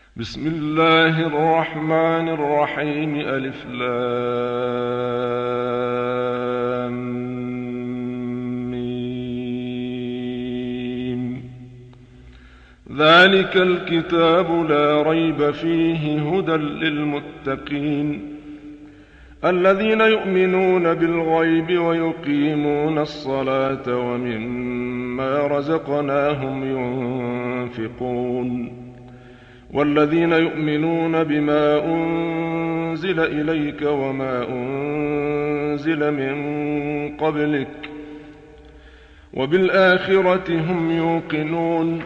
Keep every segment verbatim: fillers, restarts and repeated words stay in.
بسم الله الرحمن الرحيم. ألف لام ميم. ذلك الكتاب لا ريب فيه هدى للمتقين الذين يؤمنون بالغيب ويقيمون الصلاة ومما رزقناهم ينفقون والذين يؤمنون بما أنزل إليك وما أنزل من قبلك وبالآخرة هم يوقنون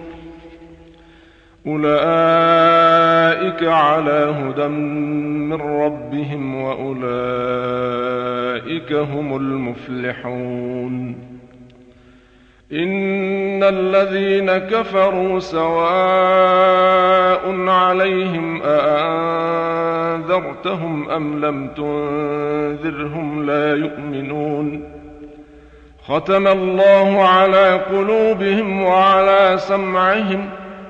أولئك على هدى من ربهم وأولئك هم المفلحون. إن الذين كفروا سواء عليهم أأنذرتهم أم لم تنذرهم لا يؤمنون. ختم الله على قلوبهم وعلى سمعهم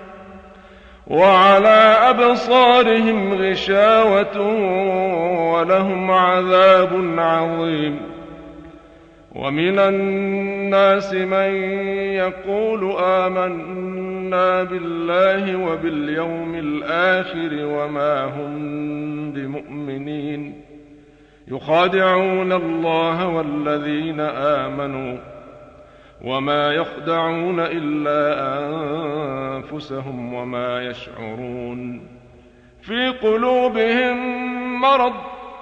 وعلى أبصارهم غشاوة ولهم عذاب عظيم. ومن الناس من يقول آمنا بالله وباليوم الآخر وما هم بمؤمنين يخادعون الله والذين آمنوا وما يخدعون إلا أنفسهم وما يشعرون. في قلوبهم مرض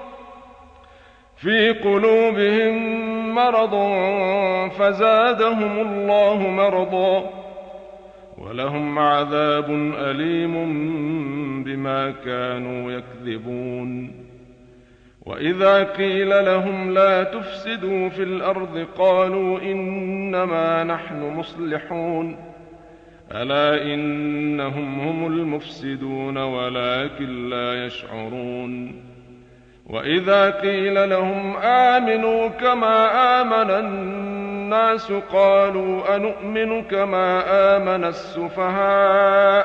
في قلوبهم مرض فزادهم الله مرضا ولهم عذاب أليم بما كانوا يكذبون. وإذا قيل لهم لا تفسدوا في الأرض قالوا إنما نحن مصلحون ألا إنهم هم المفسدون ولكن لا يشعرون. وإذا قيل لهم آمنوا كما آمن الناس قالوا أنؤمن كما آمن السفهاء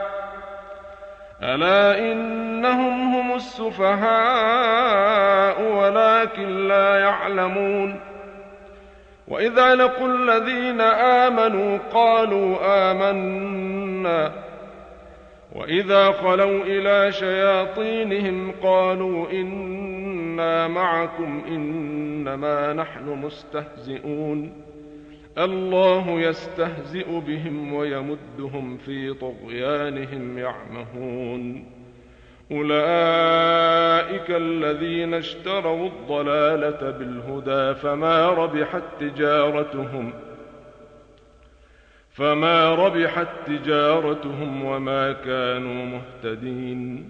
ألا إنهم هم السفهاء ولكن لا يعلمون. وإذا لقوا الذين آمنوا قالوا آمنا وإذا خلوا إلى شياطينهم قالوا إنا معكم إنما نحن مستهزئون الله يستهزئ بهم ويمدهم في طغيانهم يعمهون. أولئك الذين اشتروا الضلالة بالهدى فما ربحت تجارتهم فما ربحت تجارتهم وما كانوا مهتدين.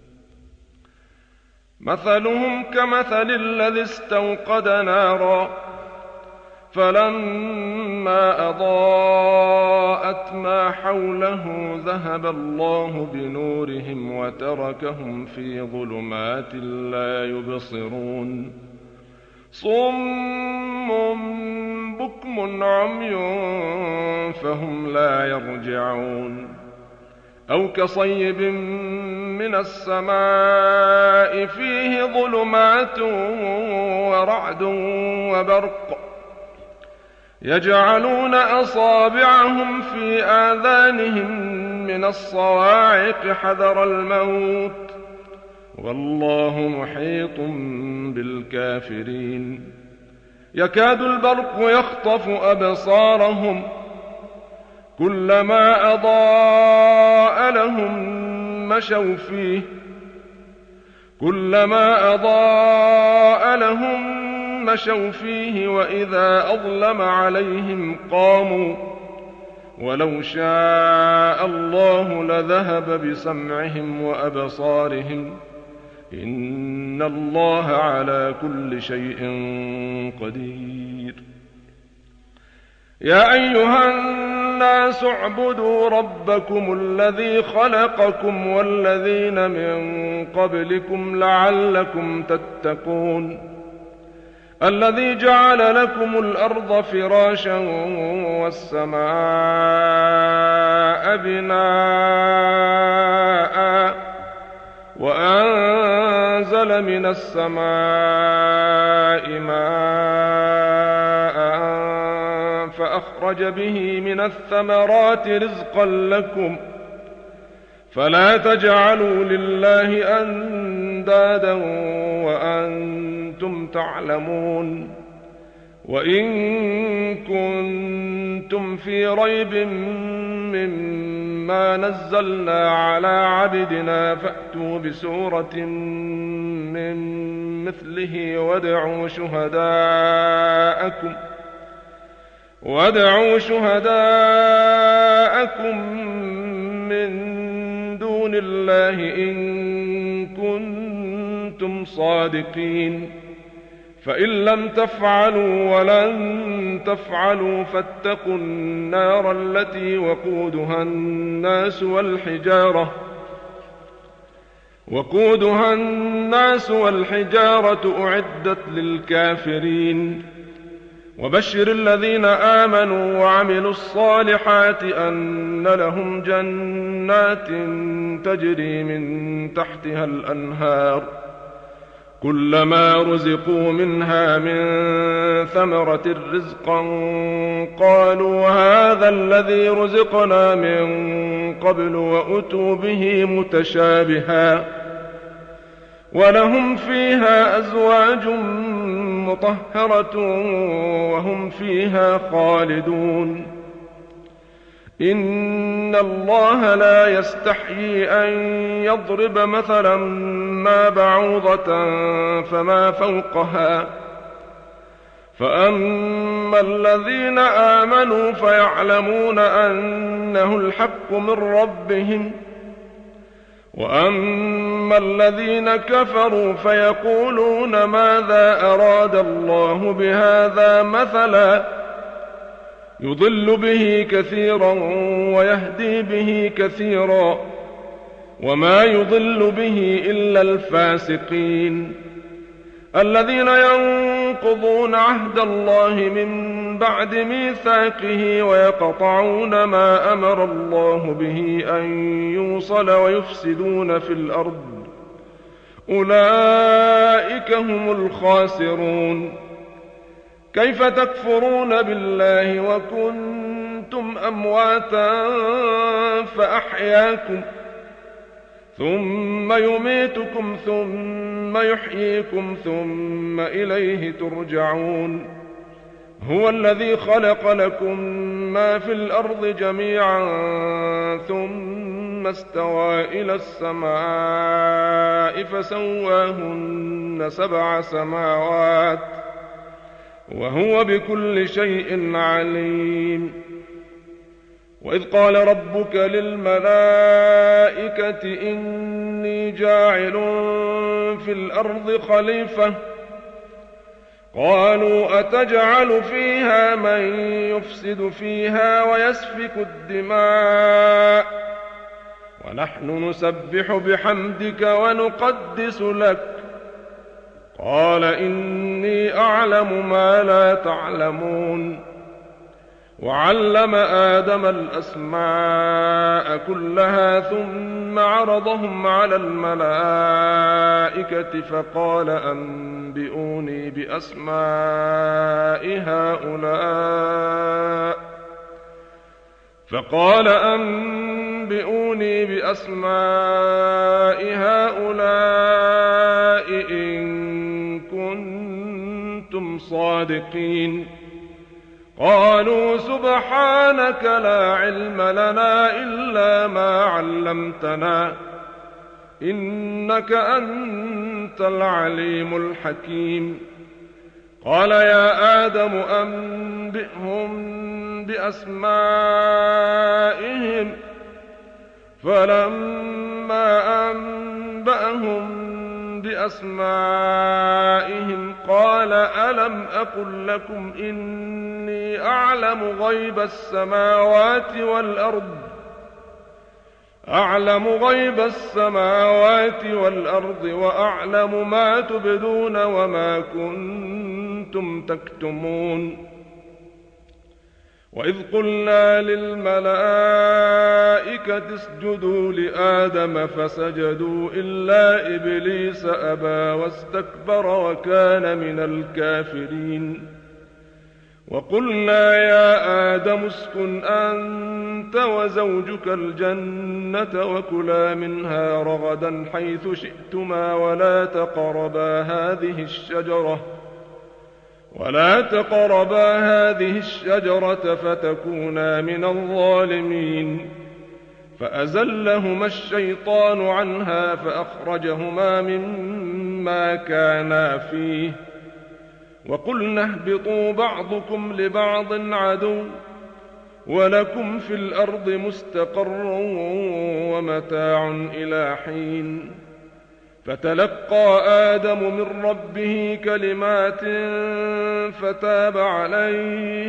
مثلهم كمثل الذي استوقد نارا فلما أضاءت ما حوله ذهب الله بنورهم وتركهم في ظلمات لا يبصرون. صم بكم عمي فهم لا يرجعون. أو كصيب من السماء فيه ظلمات ورعد وبرق يجعلون أصابعهم في آذانهم من الصواعق حذر الموت والله محيط بالكافرين. يكاد البرق يخطف أبصارهم كلما أضاء لهم مشوا فيه كلما أضاء لهم مشوا فيه وإذا أظلم عليهم قاموا ولو شاء الله لذهب بسمعهم وأبصارهم إن الله على كل شيء قدير. يا أيها الناس اعبدوا ربكم الذي خلقكم والذين من قبلكم لعلكم تتقون الذي جعل لكم الأرض فراشا والسماء بناء أنزل من السماء ماء فأخرج به من الثمرات رزقا لكم فلا تجعلوا لله أندادا وأنتم تعلمون. وإن كنتم في ريب مما نزلنا على عبدنا فأتوا بسورة من مثله وادعوا شهداءكم وادعوا شهداءكم من دون الله إن كنتم صادقين. فإن لم تفعلوا ولن تفعلوا فاتقوا النار التي وقودها الناس والحجارة وقودها الناس والحجارة أعدت للكافرين. وبشر الذين آمنوا وعملوا الصالحات أن لهم جنات تجري من تحتها الأنهار كلما رزقوا منها من ثمرة رزقا قالوا هذا الذي رزقنا من قبل وأتوا به متشابها ولهم فيها أزواج مطهرة وهم فيها خالدون. إن الله لا يستحيي أن يضرب مثلا ما بعوضة فما فوقها فأما الذين آمنوا فيعلمون أنه الحق من ربهم وأما الذين كفروا فيقولون ماذا أراد الله بهذا مثلا يضل به كثيرا ويهدي به كثيرا وما يضل به إلا الفاسقين الذين ينقضون عهد الله من بعد ميثاقه ويقطعون ما أمر الله به أن يوصل ويفسدون في الأرض أولئك هم الخاسرون. كيف تكفرون بالله وكنتم أمواتا فأحياكم ثم يميتكم ثم يحييكم ثم إليه ترجعون. هو الذي خلق لكم ما في الأرض جميعا ثم استوى إلى السماء فسواهن سبع سماوات وهو بكل شيء عليم. وإذ قال ربك للملائكة إني جاعل في الأرض خليفة قالوا أتجعل فيها من يفسد فيها ويسفك الدماء ونحن نسبح بحمدك ونقدس لك قال إني أعلم ما لا تعلمون. وعلم آدم الأسماء كلها ثم عرضهم على الملائكة فقال أنبئوني بأسماء هؤلاء فقال أنبئوني بأسماء هؤلاء إن كنتم صادقين. قالوا سبحانك لا علم لنا إلا ما علمتنا إنك أنت العليم الحكيم. قال يا آدم أنبئهم بأسمائهم فلما أنبأهم بأسمائهم قال ألم أقل لكم إني أعلم غيب السماوات والأرض أعلم غيب السماوات والأرض وأعلم ما تبدون وما كنتم تكتمون. وإذ قلنا للملائكة اسجدوا لآدم فسجدوا إلا إبليس أبى واستكبر وكان من الكافرين وقلنا يا آدم اسكن أنت وزوجك الجنة وكلا منها رغدا حيث شئتما ولا تقربا هذه الشجرة ولا تقربا هذه الشجرة فتكونا من الظالمين فأزلهما الشيطان عنها فأخرجهما مما كانا فيه وقلنا اهبطوا بعضكم لبعض عدو ولكم في الأرض مستقر ومتاع إلى حين فتلقى آدم من ربه كلمات فتاب عليه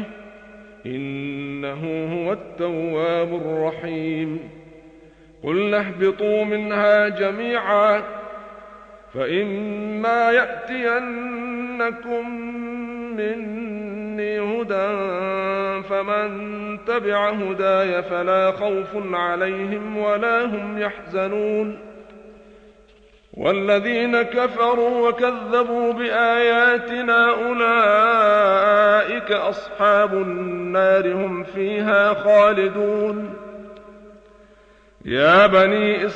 إنه هو التواب الرحيم قلنا اهبطوا منها جميعا فإما يأتينكم مني هدى فمن تبع هداي فلا خوف عليهم ولا هم يحزنون والذين كفروا وكذبوا بآياتنا أولئك أصحاب النار هم فيها خالدون يا بني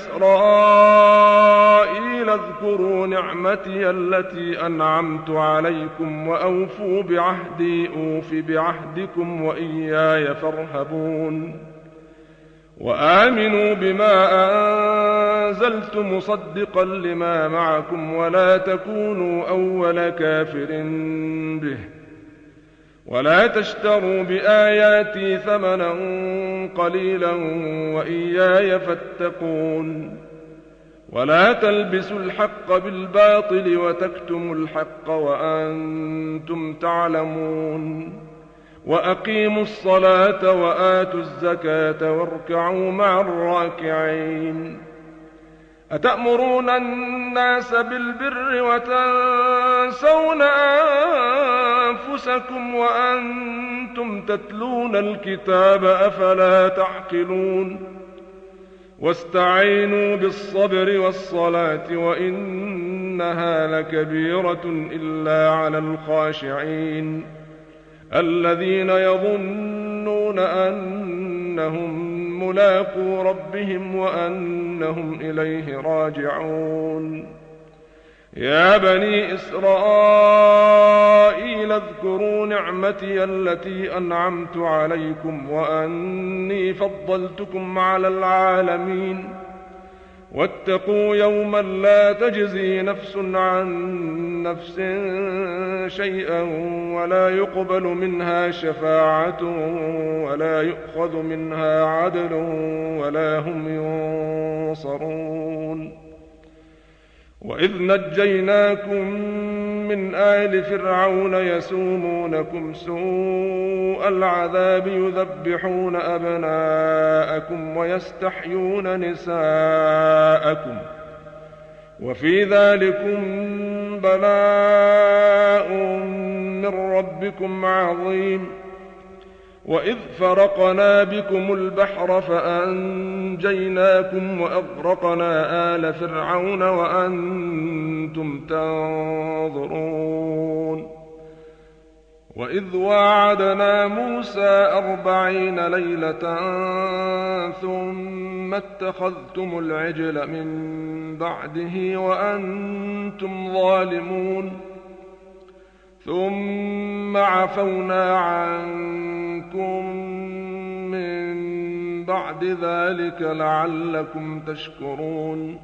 إسرائيل اذكروا نعمتي التي أنعمت عليكم وأوفوا بعهدي أوف بعهدكم وإياي فارهبون وآمنوا بما أنزلت مصدقا لما معكم ولا تكونوا أول كافر به ولا تشتروا بآياتي ثمنا قليلا وإياي فاتقون ولا تلبسوا الحق بالباطل وتكتموا الحق وأنتم تعلمون وأقيموا الصلاة وآتوا الزكاة واركعوا مع الراكعين أتأمرون الناس بالبر وتنسون أنفسكم وأنتم تتلون الكتاب أفلا تعقلون واستعينوا بالصبر والصلاة وإنها لكبيرة إلا على الخاشعين الذين يظنون أنهم ملاقو ربهم وأنهم إليه راجعون يا بني إسرائيل اذكروا نعمتي التي أنعمت عليكم وأني فضلتكم على العالمين واتقوا يوما لا تجزي نفس عن نفس شيئا ولا يقبل منها شفاعة ولا يؤخذ منها عدل ولا هم ينصرون وإذ نجيناكم من آل فرعون يسومونكم سوء العذاب يذبحون أبناءكم ويستحيون نساءكم وفي ذلكم بلاء من ربكم عظيم وإذ فرقنا بكم البحر فأنجيناكم وأغرقنا آل فرعون وأنتم تنظرون وإذ واعدنا موسى أربعين ليلة ثم اتخذتم العجل من بعده وأنتم ظالمون ثم عفونا عنكم من بعد ذلك لعلكم تشكرون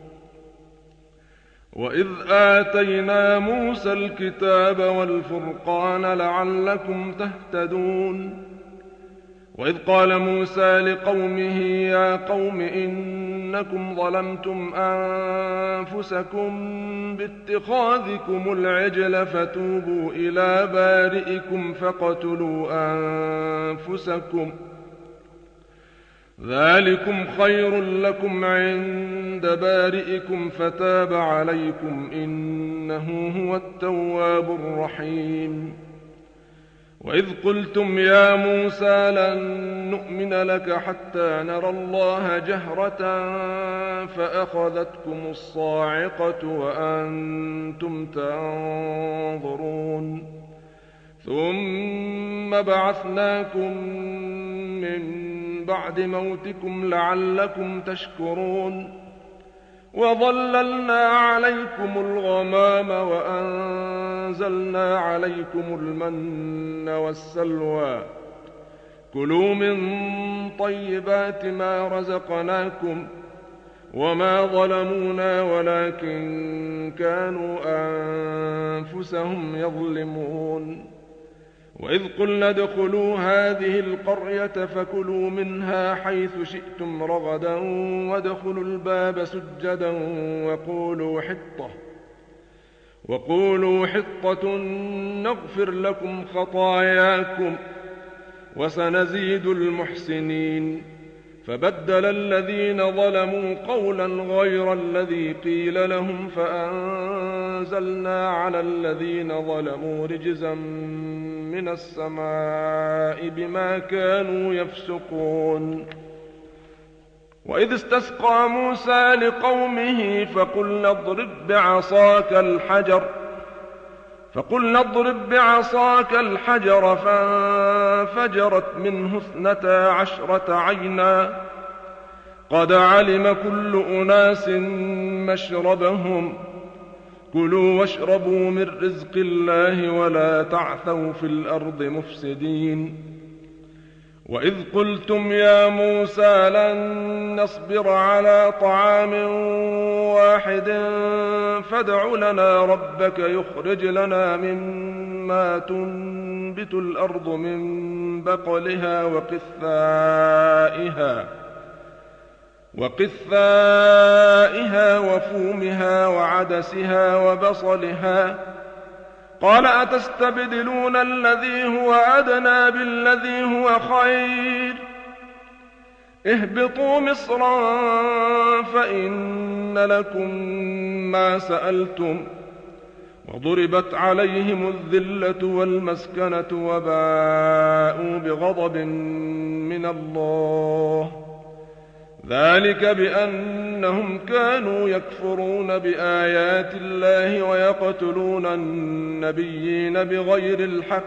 وإذ آتينا موسى الكتاب والفرقان لعلكم تهتدون وإذ قال موسى لقومه يا قوم إنكم ظلمتم أنفسكم باتخاذكم العجل فتوبوا إلى بارئكم فاقتلوا أنفسكم ذلكم خير لكم عند بارئكم فتاب عليكم إنه هو التواب الرحيم وإذ قلتم يا موسى لن نؤمن لك حتى نرى الله جهرة فأخذتكم الصاعقة وأنتم تنظرون ثم بعثناكم من بعد موتكم لعلكم تشكرون وظللنا عليكم الغمام وأنزلنا عليكم المن والسلوى كلوا من طيبات ما رزقناكم وما ظلمونا ولكن كانوا أنفسهم يظلمون وإذ قلنا ادخلوا هذه القرية فكلوا منها حيث شئتم رغدا وادخلوا الباب سجدا وقولوا حطة وقولوا حطة نغفر لكم خطاياكم وسنزيد المحسنين فبدل الذين ظلموا قولا غير الذي قيل لهم فأنزلنا على الذين ظلموا رجزا من السماء بما كانوا يفسقون وإذ استسقى موسى لقومه فقلنا اضرب بعصاك الحجر فقلنا اضرب بعصاك الحجر فانفجرت منه اثنتا عشرة عينا قد علم كل أناس مشربهم كلوا واشربوا من رزق الله ولا تعثوا في الأرض مفسدين وإذ قلتم يا موسى لن نصبر على طعام واحد فادع لنا ربك يخرج لنا مما تنبت الأرض من بقلها وقثائها وقثائها وفومها وعدسها وبصلها قال أتستبدلون الذي هو أدنى بالذي هو خير اهبطوا مصرا فإن لكم ما سألتم وضربت عليهم الذلة والمسكنة وباءوا بغضب من الله ذلك بأنهم كانوا يكفرون بآيات الله ويقتلون النبيين بغير الحق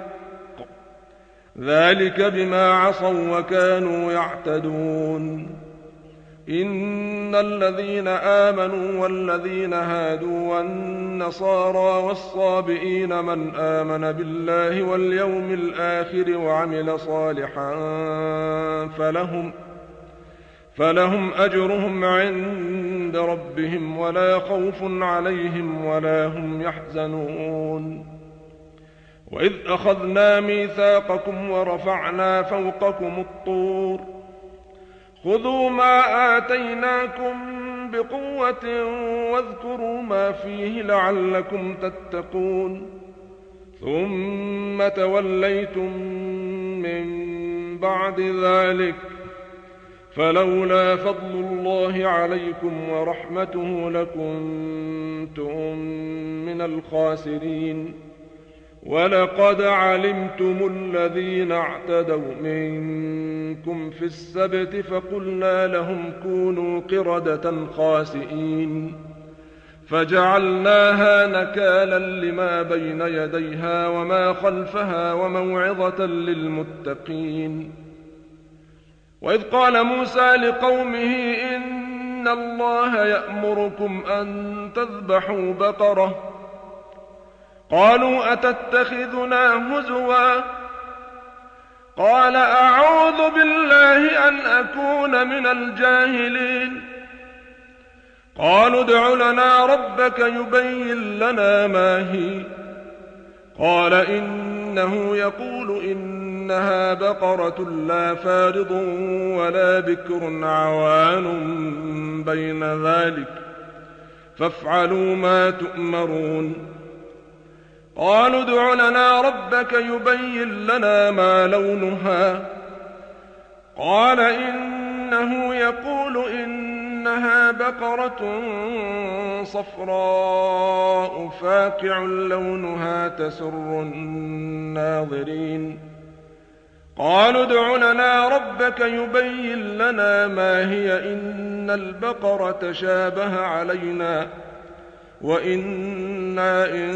ذلك بما عصوا وكانوا يعتدون إن الذين آمنوا والذين هادوا والنصارى والصابئين من آمن بالله واليوم الآخر وعمل صالحا فلهم فلهم أجرهم عند ربهم ولا خوف عليهم ولا هم يحزنون وإذ أخذنا ميثاقكم ورفعنا فوقكم الطور خذوا ما آتيناكم بقوة واذكروا ما فيه لعلكم تتقون ثم توليتم من بعد ذلك فلولا فضل الله عليكم ورحمته لكنتم من الخاسرين ولقد علمتم الذين اعتدوا منكم في السبت فقلنا لهم كونوا قردة خاسئين فجعلناها نكالا لما بين يديها وما خلفها وموعظة للمتقين وإذ قال موسى لقومه إن الله يأمركم أن تذبحوا بقرة قالوا أتتخذنا هزوا قال أعوذ بالله أن أكون من الجاهلين قالوا ادع لنا ربك يبين لنا ما هي قال إنه يقول إنها بقرة لا فارض ولا بكر عوان بين ذلك فافعلوا ما تؤمرون قالوا ادع لنا ربك يبين لنا ما لونها قال إنه يقول إنها بقرة صفراء فاقع لونها تسر الناظرين قالوا ادع لنا ربك يبين لنا ما هي إن البقرة تشابه علينا وإنا إن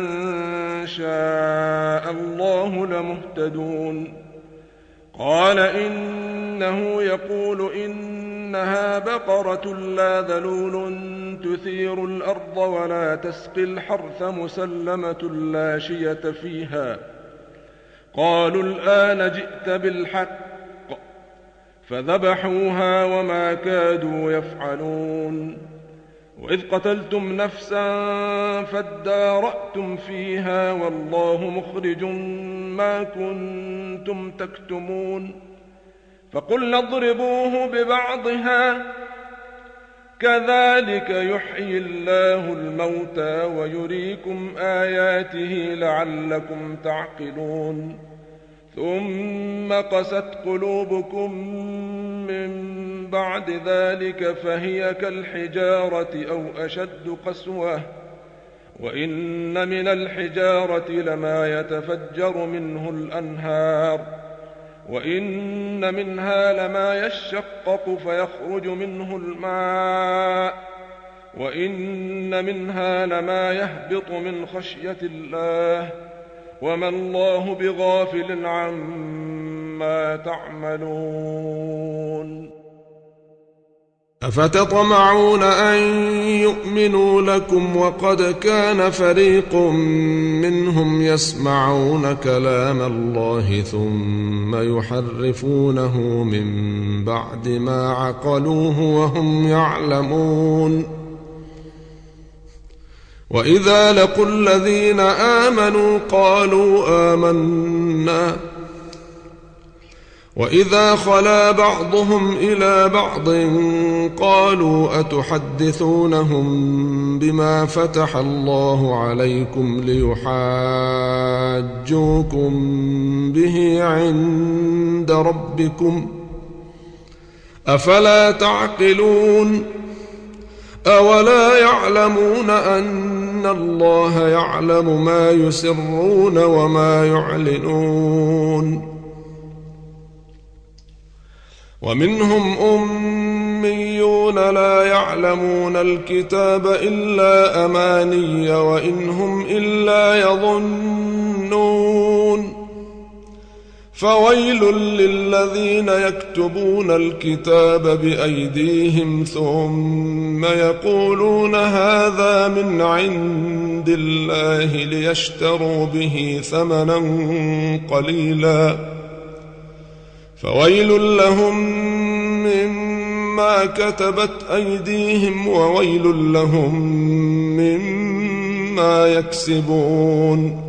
شاء الله لمهتدون. قال إنه يقول إنها بقرة لا ذلول تثير الأرض ولا تسقي الحرث مسلمة لا شية فيها. قالوا الآن جئت بالحق فذبحوها وما كادوا يفعلون. وإذ قتلتم نفسا فادارأتم فيها والله مخرج ما كنتم تكتمون. فقلنا اضربوه ببعضها كذلك يحيي الله الموتى ويريكم آياته لعلكم تعقلون. ثم قست قلوبكم من بعد ذلك فهي كالحجارة أو أشد قسوة وإن من الحجارة لما يتفجر منه الأنهار وإن منها لما يشقق فيخرج منه الماء وإن منها لما يهبط من خشية الله وما الله بغافل عما تعملون. أفتطمعون أن يؤمنوا لكم وقد كان فريق منهم يسمعون كلام الله ثم يحرفونه من بعد ما عقلوه وهم يعلمون. وإذا لقوا الذين آمنوا قالوا آمنا وإذا خلا بعضهم إلى بعض قالوا أتحدثونهم بما فتح الله عليكم ليحاجوكم به عند ربكم أفلا تعقلون. أولا يعلمون أن الله يعلم ما يسرون وما يعلنون. ومنهم أميون لا يعلمون الكتاب إلا أماني وإن هم إلا يظنون. فويل للذين يكتبون الكتاب بأيديهم ثم يقولون هذا من عند الله ليشتروا به ثمنا قليلا فويل لهم مما كتبت أيديهم وويل لهم مما يكسبون.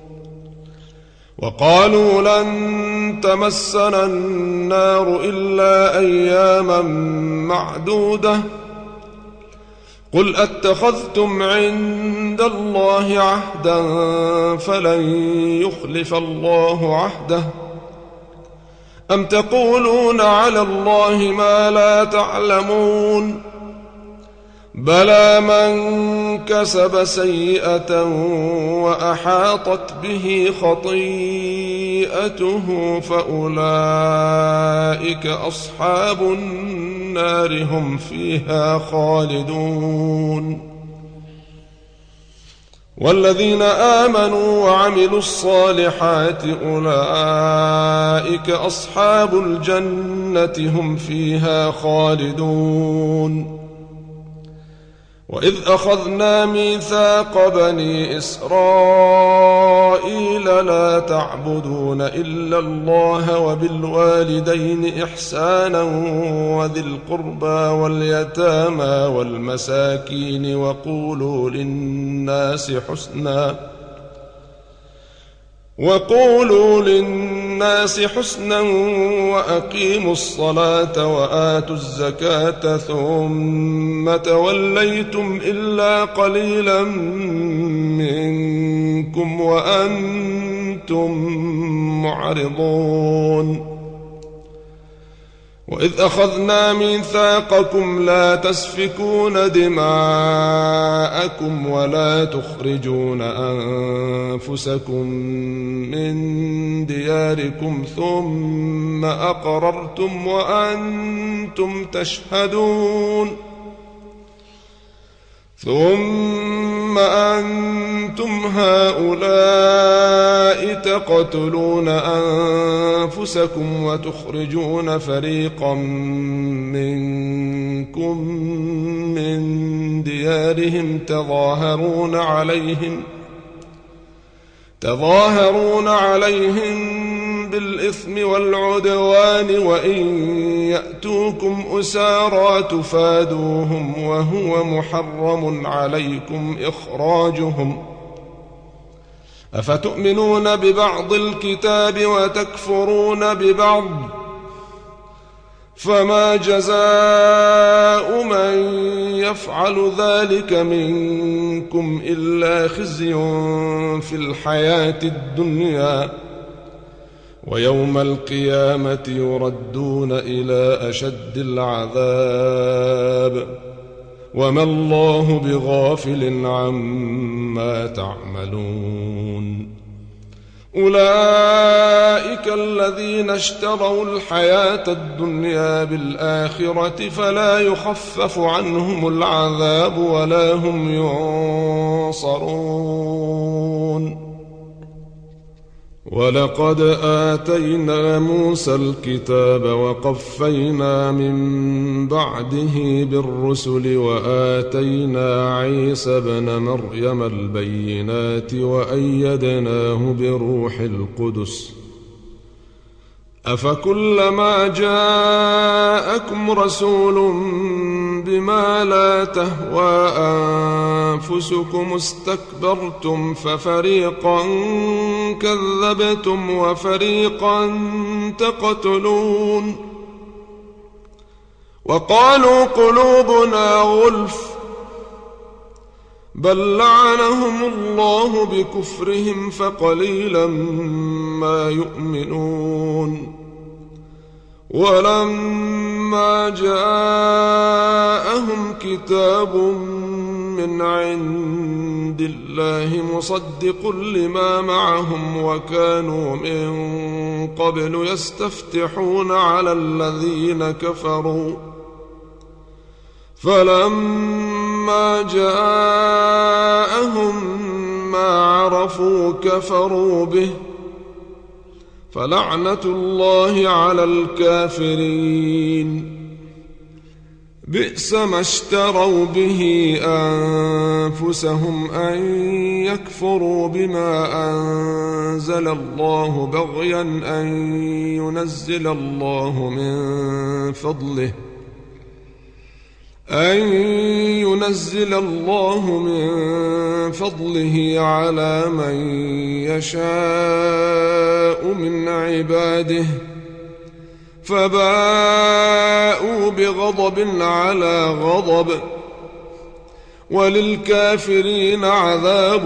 وقالوا لن تمسنا النار إلا أياما معدودة قل أتخذتم عند الله عهدا فلن يخلف الله عهده أم تقولون على الله ما لا تعلمون. بلى من كسب سيئة وأحاطت به خطيئته فأولئك أصحاب النار هم فيها خالدون. والذين آمنوا وعملوا الصالحات أولئك أصحاب الجنة هم فيها خالدون. وإذ أخذنا ميثاق بني إسرائيل لا تعبدون إلا الله وبالوالدين إحسانا وذي القربى واليتامى والمساكين وقولوا للناس حسنا وقولوا للناس حسنا وأقيموا الصلاة وآتوا الزكاة ثم توليتم إلا قليلا منكم وأنتم معرضون. وإذ أخذنا ميثاقكم لا تسفكون دماءكم جاءكم ولا تخرجون أنفسكم من دياركم ثم أقررتم وأنتم تشهدون ثم أنتم هؤلاء تقتلون أنفسكم وتخرجون فريقا منكم من ديارهم تظاهرون عليهم تظاهرون عليهم بالإثم والعدوان وإن يأتوكم أسارى تفادوهم وهو محرم عليكم إخراجهم أفتؤمنون ببعض الكتاب وتكفرون ببعض فما جزاء من يفعل ذلك منكم إلا خزي في الحياة الدنيا ويوم القيامة يردون إلى أشد العذاب وما الله بغافل عما تعملون أولئك الذين اشتروا الحياة الدنيا بالآخرة فلا يخفف عنهم العذاب ولا هم ينصرون ولقد آتينا موسى الكتاب وقفينا من بعده بالرسل وآتينا عيسى ابن مريم البينات وأيدناه بروح القدس أفكلما جاءكم رسول بما لا تهوى أنفسكم استكبرتم ففريقا كذبتم وفريقا تقتلون وقالوا قلوبنا غلف بل لعنهم الله بكفرهم فقليلا ما يؤمنون ولما جاءهم كتاب من عند الله مصدق لما معهم وكانوا من قبل يستفتحون على الذين كفروا فلما جاءهم ما عرفوا كفروا به فلعنة الله على الكافرين بئس ما اشتروا به أنفسهم أن يكفروا بما أنزل الله بغيا أن ينزل الله من فضله أن ينزل الله من فضله على من يشاء من عباده فباءوا بغضب على غضب وللكافرين عذاب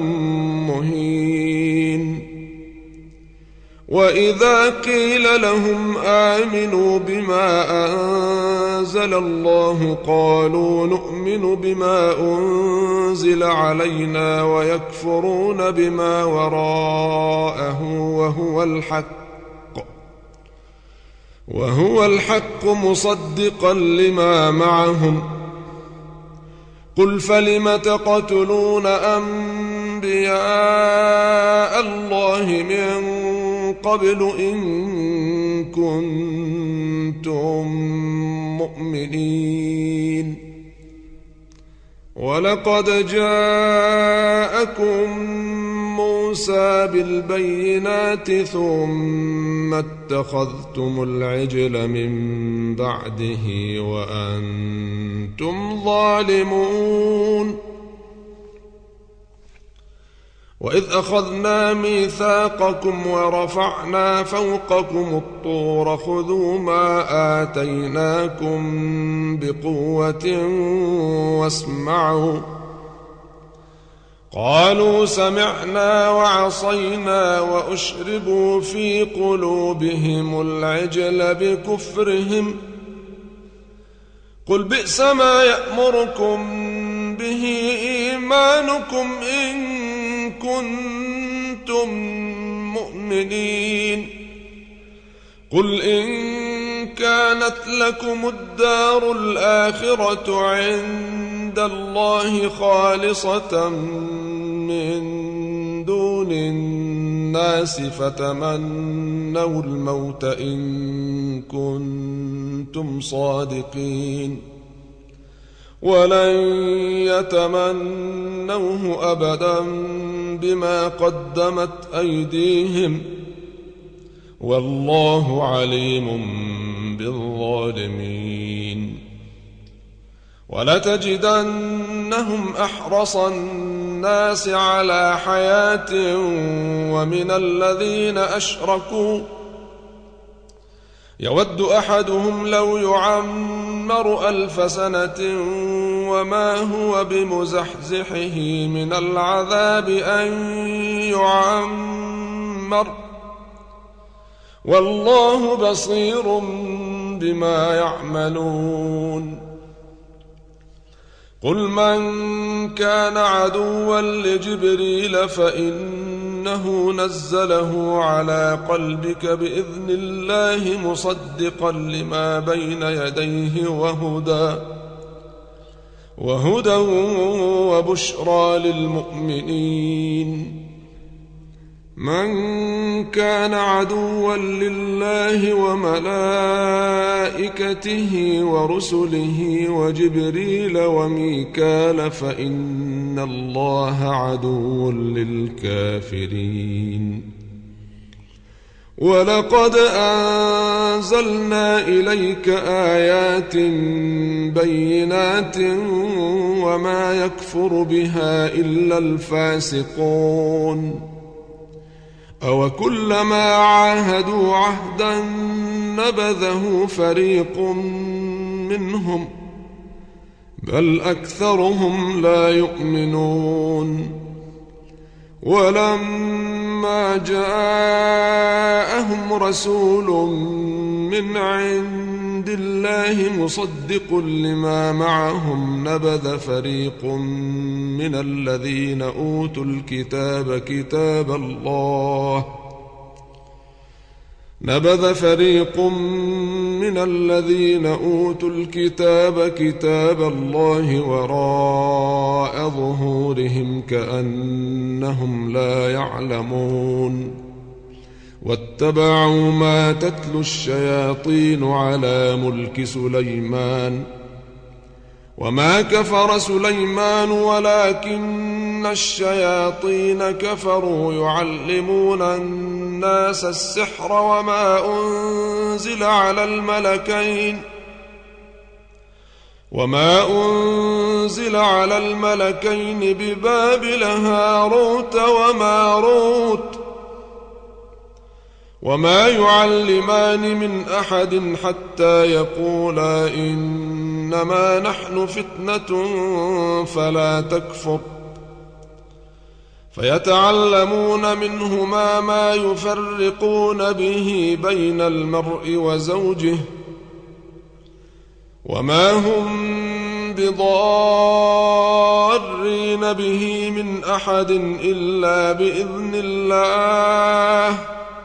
مهين وإذا قيل لهم آمنوا بما أنزل الله قالوا نؤمن بما أنزل علينا ويكفرون بما وراءه وهو الحق وهو الحق مصدقا لما معهم قل فلم تقتلون أنبياء الله من قبل إن كنتم مؤمنين ولقد جاءكم موسى بالبينات ثم اتخذتم العجل من بعده وأنتم ظالمون وإذ أخذنا ميثاقكم ورفعنا فوقكم الطور خذوا ما آتيناكم بقوة واسمعوا قالوا سمعنا وعصينا وأشربوا في قلوبهم العجل بكفرهم قل بئس ما يأمركم به أيمانكم إن كنتم مؤمنين. قل إن كانت لكم الدار الآخرة عند الله خالصة من دون الناس فتمنوا الموت إن كنتم صادقين ولن يتمنوه أبدا بما قدمت أيديهم والله عليم بالظالمين. ولتجدنهم أحرص الناس على حياة ومن الذين أشركوا يود أحدهم لو يعمر ألف سنة وما هو بمزحزحه من العذاب أن يعمر والله بصير بما يعملون. قل من كان عدوا لجبريل فإنه نزله على قلبك بإذن الله مصدقا لما بين يديه وهدى وهدى وبشرى للمؤمنين. من كان عدوا لله وملائكته ورسله وجبريل وميكال فإن الله عدو للكافرين. ولقد أنزلنا إليك آيات بينات وما يكفر بها إلا الفاسقون. أوكلما عاهدوا عهدا نبذه فريق منهم بل أكثرهم لا يؤمنون. ولما جاءهم رسول من عند الله مصدق لما معهم نبذ فريق من الذين أوتوا الكتاب كتاب الله نبذ فريق من الذين أوتوا الكتاب كتاب الله وراء ظهورهم كأنهم لا يعلمون. واتبعوا ما تتلو الشياطين على ملك سليمان وما كفر سليمان ولكن الشياطين كفروا يعلمون الناس السحر وما أنزل على الملكين وما أنزل على الملكين ببابل هاروت وماروت وما يعلمان من أحد حتى يقولا إنما نحن فتنة فلا تكفر فيتعلمون منهما ما يفرقون به بين المرء وزوجه وما هم بضارين به من أحد إلا بإذن الله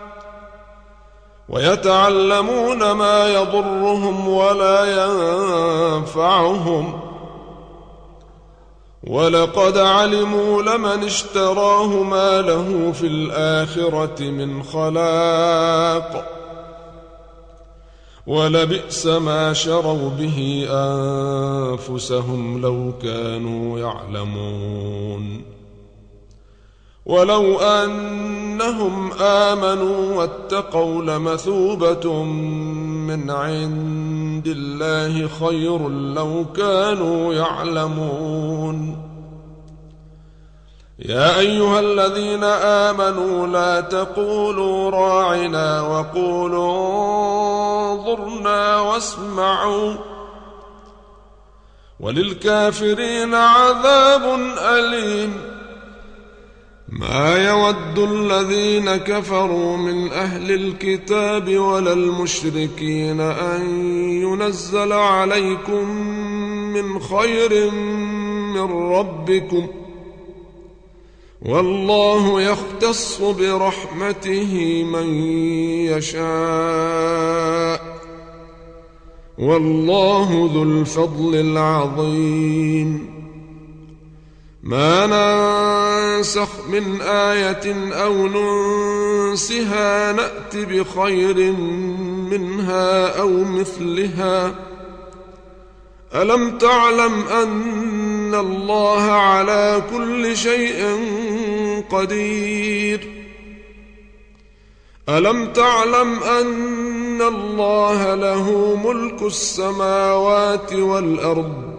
ويتعلمون ما يضرهم ولا ينفعهم ولقد علموا لمن اشتراه ما له في الآخرة من خلاق ولبئس ما شروا به أنفسهم لو كانوا يعلمون. ولو أنهم آمنوا واتقوا لمثوبة من عند الله خير لو كانوا يعلمون. يا أيها الذين آمنوا لا تقولوا راعنا وقولوا انظرنا واسمعوا وللكافرين عذاب أليم. ما يود الذين كفروا من أهل الكتاب ولا المشركين أن ينزل عليكم من خير من ربكم والله يختص برحمته من يشاء والله ذو الفضل العظيم ما ننسخ من آية أو ننسها نأت بخير منها أو مثلها ألم تعلم أن الله على كل شيء قدير ألم تعلم أن الله له ملك السماوات والأرض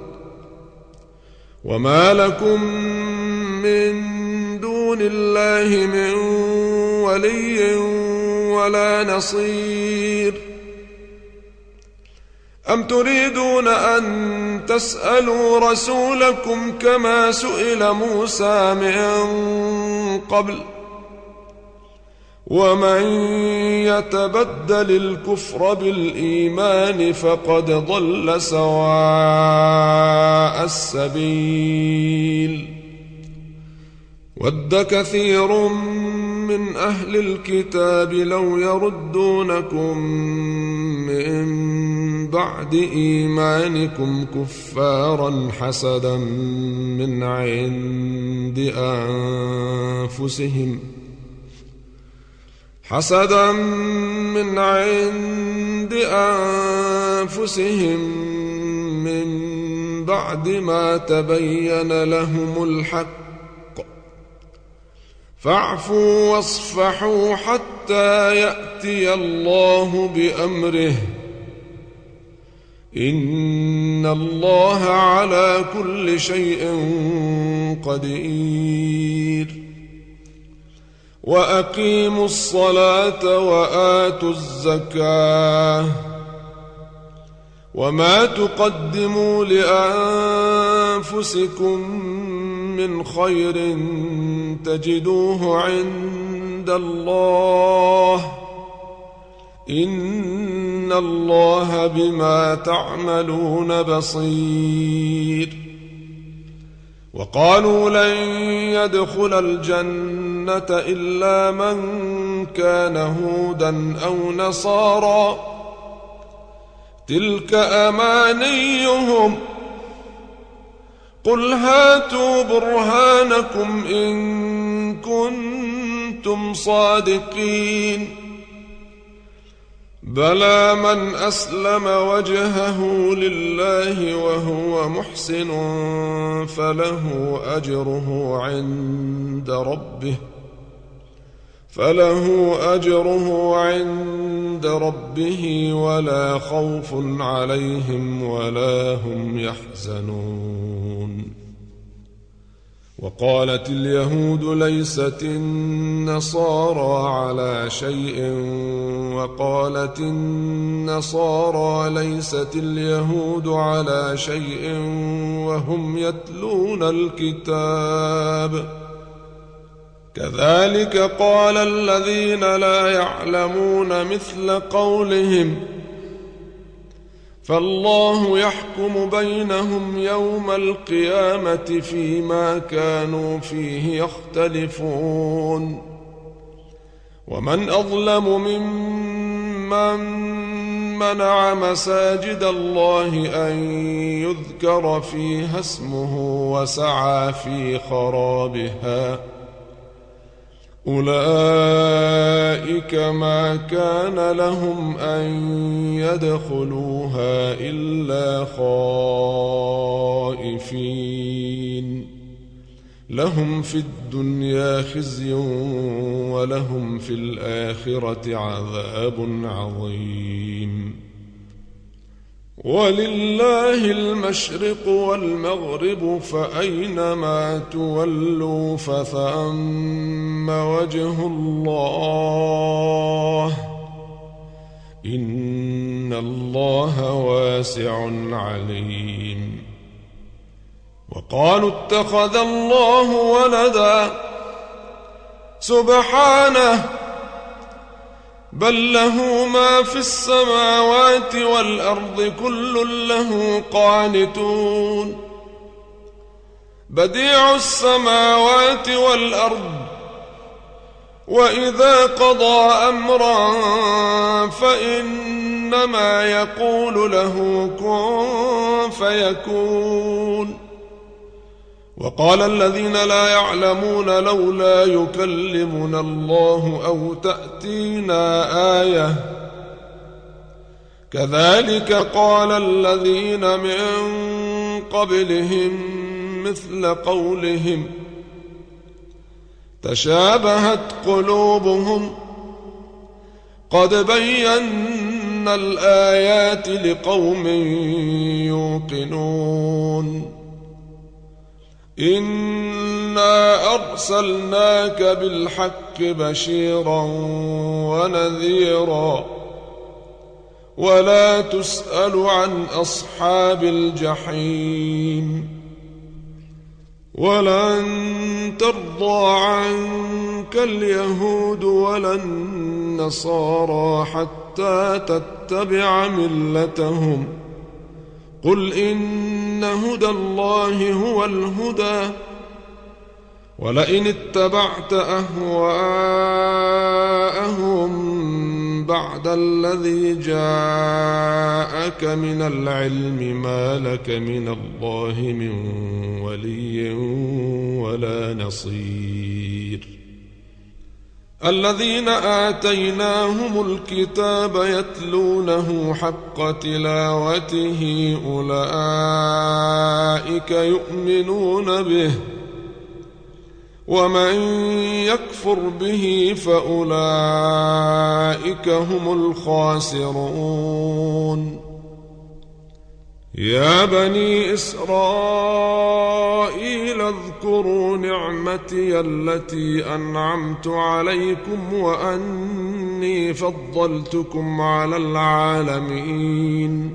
وما لكم من دون الله من ولي ولا نصير أم تريدون أن تسألوا رسولكم كما سئل موسى من قبل ومن يتبدل الكفر بالإيمان فقد ضل سواء السبيل ود كثير من أهل الكتاب لو يردونكم من بعد إيمانكم كفارا حسدا من عند أنفسهم حسدا من عند أنفسهم من بعد ما تبين لهم الحق فاعفوا واصفحوا حتى يأتي الله بأمره إن الله على كل شيء قدير وأقيموا الصلاة وآتوا الزكاة وما تقدموا لأنفسكم من خير تجدوه عند الله إن الله بما تعملون بصير وقالوا لن يدخل الجنة إلا من كان هودا أو نصارى تلك أمانيهم قل هاتوا برهانكم إن كنتم صادقين بلى من أسلم وجهه لله وهو محسن فله أجره عند ربه فله أجره عند ربه ولا خوف عليهم ولا هم يحزنون وقالت اليهود ليست النصارى على شيء وقالت النصارى ليست اليهود على شيء وهم يتلون الكتاب كذلك قال الذين لا يعلمون مثل قولهم فالله يحكم بينهم يوم القيامة فيما كانوا فيه يختلفون ومن أظلم ممن منع مساجد الله أن يذكر فيها اسمه وسعى في خرابها أولئك ما كان لهم أن يدخلوها إلا خائفين لهم في الدنيا خزي ولهم في الآخرة عذاب عظيم ولله المشرق والمغرب فأينما تولوا فثم وجه الله إن الله واسع عليم وقالوا اتخذ الله ولدا سبحانه بل له ما في السماوات والأرض كل له قانتون بديع السماوات والأرض وإذا قضى أمرا فإنما يقول له كن فيكون. وقال الذين لا يعلمون لولا يكلمنا الله أو تأتينا آية كذلك قال الذين من قبلهم مثل قولهم تشابهت قلوبهم قد بينا الآيات لقوم يوقنون. إنا أرسلناك بالحق بشيرا ونذيرا ولا تسأل عن أصحاب الجحيم. ولن ترضى عنك اليهود ولا النصارى حتى تتبع ملتهم قل إن هدى الله هو الهدى ولئن اتبعت أهواءهم بعد الذي جاءك من العلم ما لك من الله من ولي ولا نصير. الذين آتيناهم الكتاب يتلونه حق تلاوته أولئك يؤمنون به ومن يكفر به فأولئك هم الخاسرون. يا بني إسرائيل اذكروا نعمتي التي أنعمت عليكم وأني فضلتكم على العالمين.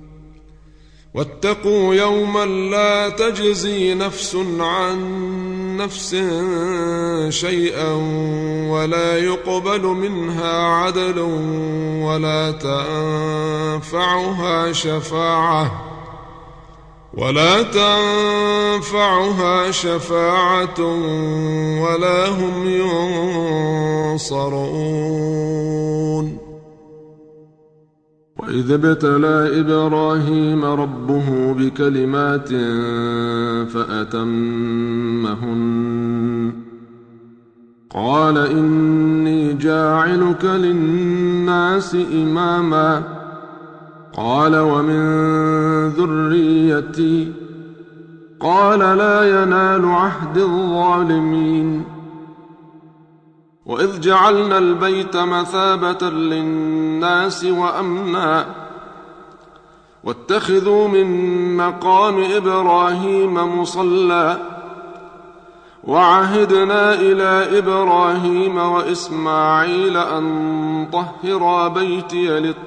واتقوا يوما لا تجزي نفس عن نفس شيئا ولا يقبل منها عدل ولا تنفعها شفاعة ولا تنفعها شفاعة ولا هم ينصرون. وإذ ابتلى إبراهيم ربه بكلمات فأتمهن قال إني جاعلك للناس إماما قال ومن ذريتي قال لا ينال عهد الظالمين. وإذ جعلنا البيت مثابة للناس وأمنا واتخذوا من مقام إبراهيم مصلى وعهدنا إلى إبراهيم وإسماعيل أن طهرا بيتي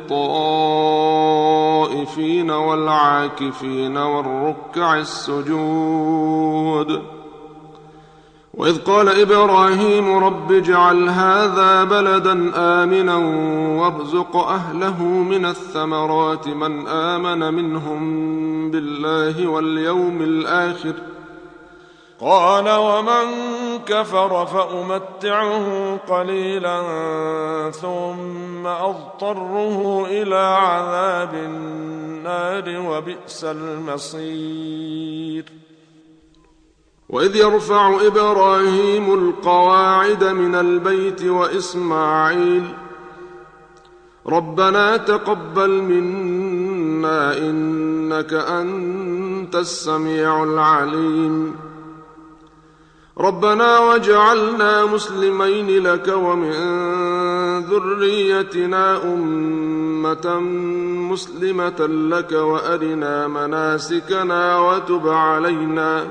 للطائفين والعاكفين والركع السجود. وإذ قال إبراهيم رب اجعل هذا بلدا آمنا وارزق أهله من الثمرات من آمن منهم بالله واليوم الآخر قال ومن كفر فأمتعه قليلا ثم أضطره إلى عذاب النار وبئس المصير. وإذ يرفع إبراهيم القواعد من البيت وإسماعيل ربنا تقبل منا إنك أنت السميع العليم ربنا واجعلنا مسلمين لك ومن ذريتنا أمة مسلمة لك وأرنا مناسكنا وتب علينا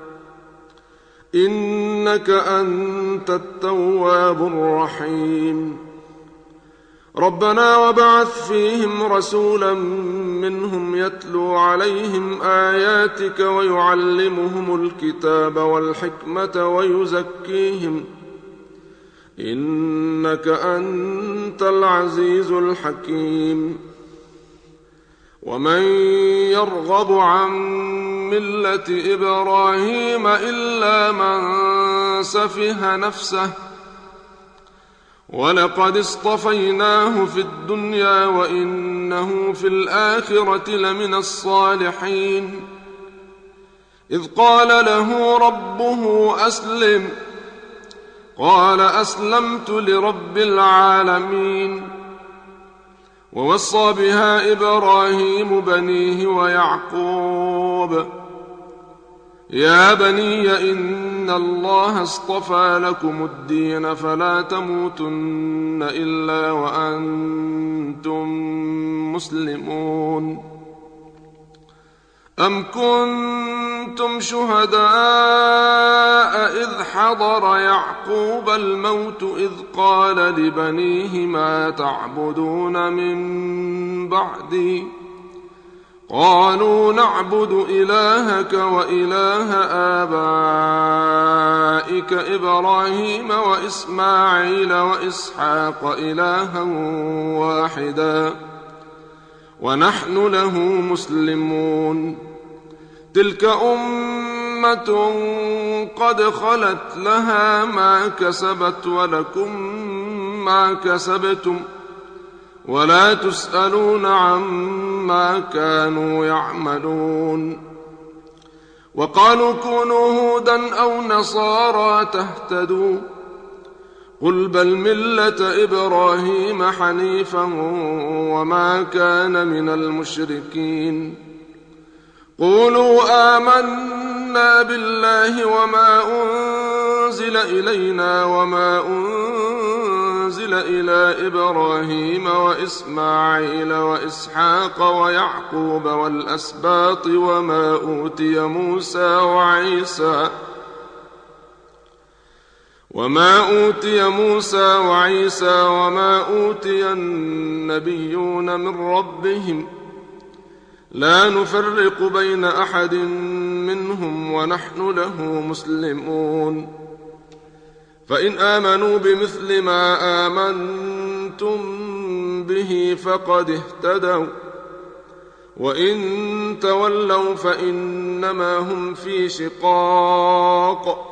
إنك أنت التواب الرحيم. ربنا وابعث فيهم رسولا منهم يتلو عليهم آياتك ويعلمهم الكتاب والحكمة ويزكيهم إنك أنت العزيز الحكيم. ومن يرغب عن ملة إبراهيم إلا من سفه نفسه ولقد اصطفيناه في الدنيا وإنه في الآخرة لمن الصالحين إذ قال له ربه أسلم قال أسلمت لرب العالمين ووصى بها إبراهيم بنيه ويعقوب يا بني إن الله اصطفى لكم الدين فلا تموتن إلا وأنتم مسلمون أم كنتم شهداء إذ حضر يعقوب الموت إذ قال لبنيه ما تعبدون من بعدي قالوا نعبد إلهك وإله آبائك إبراهيم وإسماعيل وإسحاق إلها واحدا ونحن له مسلمون تلك أمة قد خلت لها ما كسبت ولكم ما كسبتم ولا تسألون عما كانوا يعملون وقالوا كونوا هودا أو نصارى تهتدوا قل بل ملة إبراهيم حنيفا وما كان من المشركين قولوا آمنا بالله وما أنزل إلينا وما أنزل إلى إبراهيم وإسماعيل وإسحاق ويعقوب والأسباط وما أوتي موسى وعيسى وما أوتي موسى وعيسى وما أوتي النبيون من ربهم لا نفرق بين أحد منهم ونحن له مسلمون فإن آمنوا بمثل ما آمنتم به فقد اهتدوا وإن تولوا فإنما هم في شقاق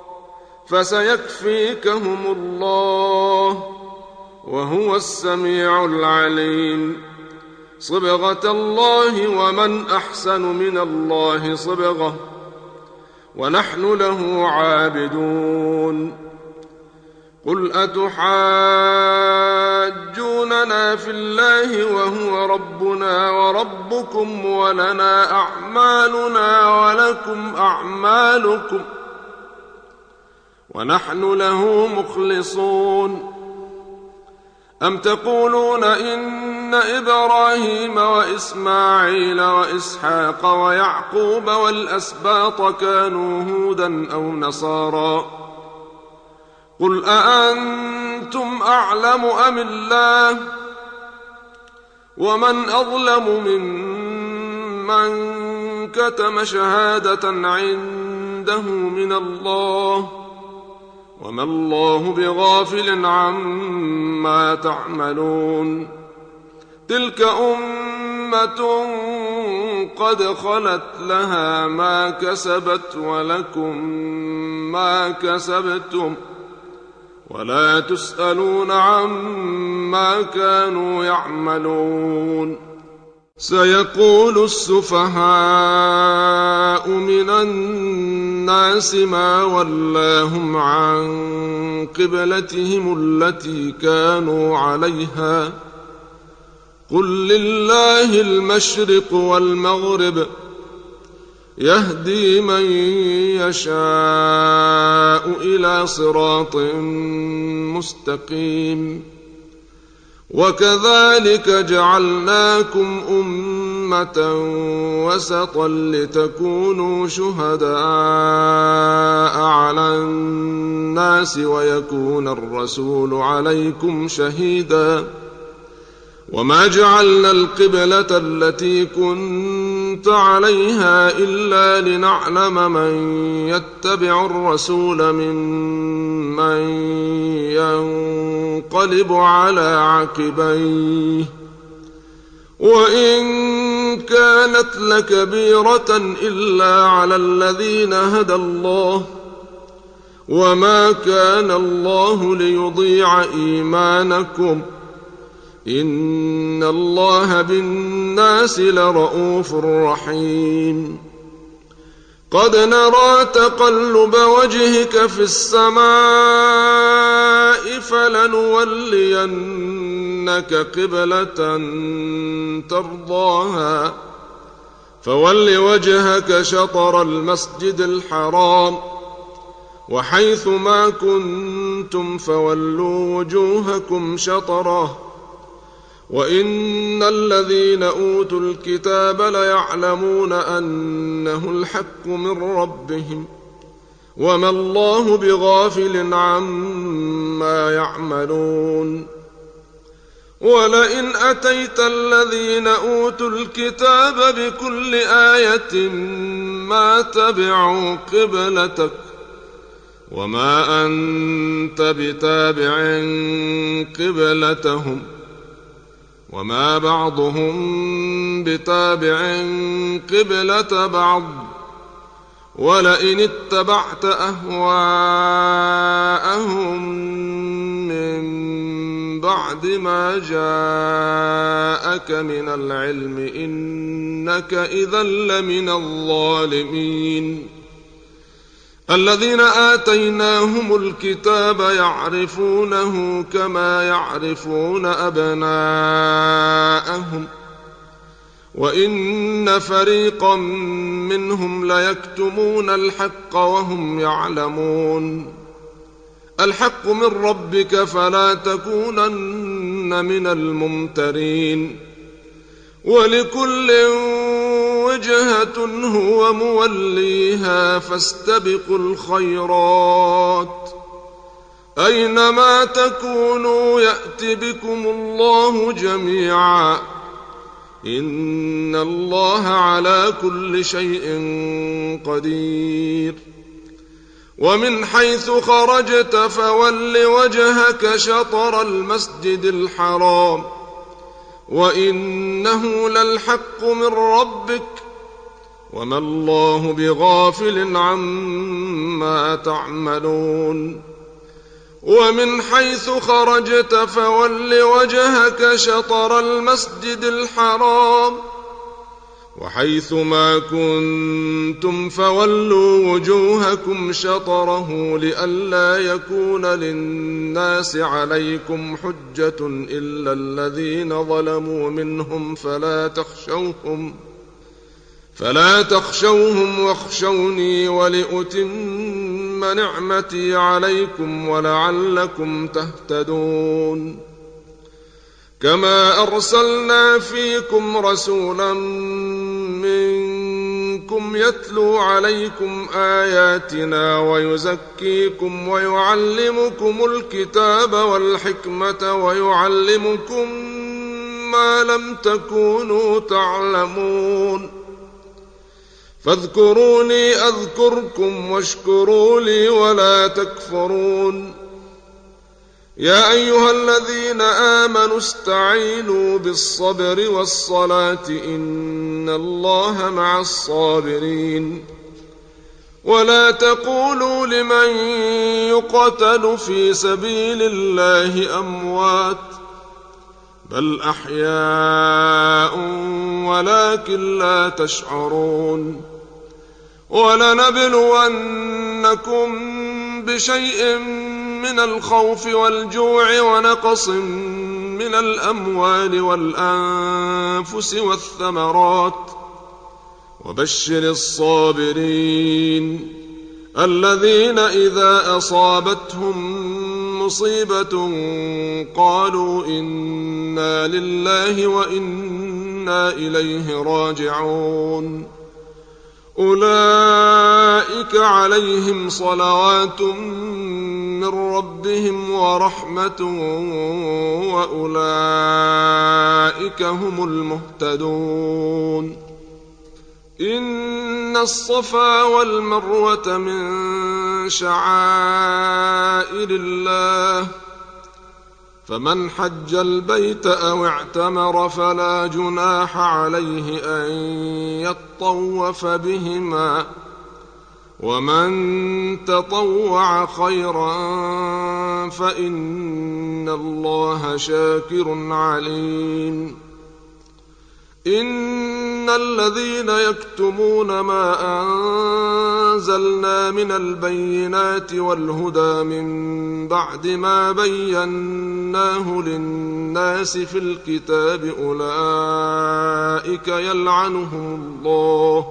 فسيكفيكهم الله وهو السميع العليم صبغة الله ومن أحسن من الله صبغة ونحن له عابدون قل أتحاجوننا في الله وهو ربنا وربكم ولنا أعمالنا ولكم أعمالكم ونحن له مخلصون أم تقولون إن إبراهيم وإسماعيل وإسحاق ويعقوب والأسباط كانوا هودا أو نصارى قل أأنتم أعلم أم الله ومن أظلم ممن كتم شهادة عنده من الله وما الله بغافل عما تعملون تلك أمة قد خلت لها ما كسبت ولكم ما كسبتم ولا تسألون عما كانوا يعملون سيقول السفهاء من الناس ما ولاهم عن قبلتهم التي كانوا عليها قل لله المشرق والمغرب يهدي من يشاء إلى صراط مستقيم وكذلك جعلناكم أمة وسطا لتكونوا شهداء على الناس ويكون الرسول عليكم شهيدا وما جعلنا القبلة التي كنت عليها إلا لنعلم من يتبع الرسول ممن ينقلب على عقبيه وإن كانت لكبيرة إلا على الذين هدى الله وما كان الله ليضيع إيمانكم إن الله بالناس لرءوف رحيم قد نرى تقلب وجهك في السماء فلنولينك قبلة ترضاها فول وجهك شطر المسجد الحرام وحيث ما كنتم فولوا وجوهكم شطره وإن الذين أوتوا الكتاب ليعلمون أنه الحق من ربهم وما الله بغافل عما يعملون ولئن أتيت الذين أوتوا الكتاب بكل آية ما تبعوا قبلتك وما أنت بتابع قبلتهم وما بعضهم بتابع قبلة بعض ولئن اتبعت أهواءهم من بعد ما جاءك من العلم إنك إذا لمن الظالمين الذين آتيناهم الكتاب يعرفونه كما يعرفون أبناءهم وإن فريقا منهم ليكتمون الحق وهم يعلمون الحق من ربك فلا تكونن من الممترين ولكل وجهة هو موليها فاستبقوا الخيرات أينما تكونوا يأت بكم الله جميعا إن الله على كل شيء قدير ومن حيث خرجت فول وجهك شطر المسجد الحرام وإنه للحق من ربك وما الله بغافل عما تعملون ومن حيث خرجت فول وجهك شطر المسجد الحرام وحيث ما كنتم فولوا وجوهكم شطره لئلا يكون للناس عليكم حجة إلا الذين ظلموا منهم فلا تخشوهم فلا تخشوهم واخشوني ولأتم نعمتي عليكم ولعلكم تهتدون كما أرسلنا فيكم رسولا منكم يتلو عليكم آياتنا ويزكيكم ويعلمكم الكتاب والحكمة ويعلمكم ما لم تكونوا تعلمون فاذكروني أذكركم واشكروا لي ولا تكفرون يا أيها الذين آمنوا استعينوا بالصبر والصلاة إن الله مع الصابرين ولا تقولوا لمن يقتل في سبيل الله أموات بل أحياء ولكن لا تشعرون ولنبلونكم بشيء من الخوف والجوع ونقص من الأموال والأنفس والثمرات وبشر الصابرين الذين إذا أصابتهم مصيبة قالوا إنا لله وإنا إليه راجعون أولئك عليهم صلوات من ربهم ورحمة وأولئك هم المهتدون إن الصفا والمروة من شعائر الله فمن حج البيت أو اعتمر فلا جناح عليه أن يطوف بهما، ومن تطوع خيرا فإن الله شاكر عليم. إن الذين يكتمون ما أنزلنا من البينات والهدى من بعد ما بيناه للناس في الكتاب أولئك يلعنهم الله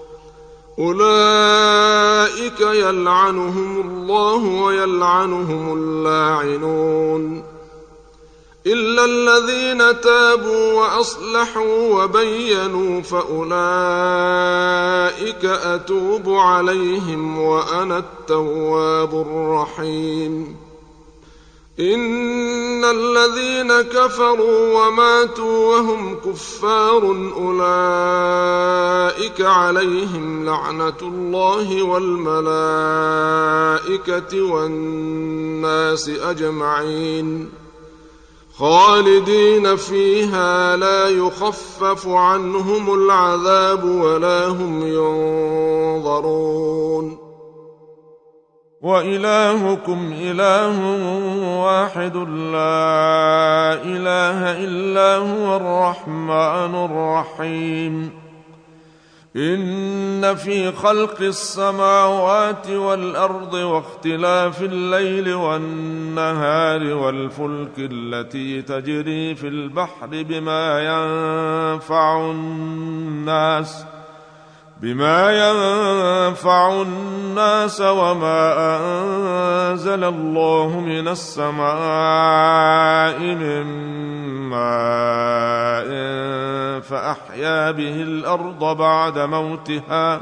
أولئك يلعنهم الله ويلعنهم اللاعنون، إلا الذين تابوا وأصلحوا وبينوا فأولئك أتوب عليهم وأنا التواب الرحيم. إن الذين كفروا وماتوا وهم كفار أولئك عليهم لعنة الله والملائكة والناس أجمعين خالدين فيها لا يخفف عنهم العذاب ولا هم ينظرون. وإلهكم إله واحد لا إله إلا هو الرحمن الرحيم. إن في خلق السماوات والأرض واختلاف الليل والنهار والفلك التي تجري في البحر بما ينفع الناس بما ينفع الناس وما أنزل الله من السماء من ماء فأحيا به الأرض بعد موتها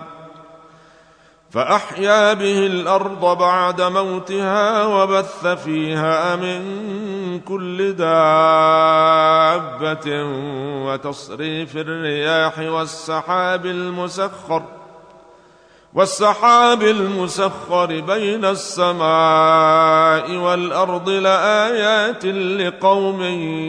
فأحيا به الأرض بعد موتها وبث فيها من كل دابة وتصريف الرياح والسحاب المسخر والسحاب المسخر بين السماء والأرض لآيات لقوم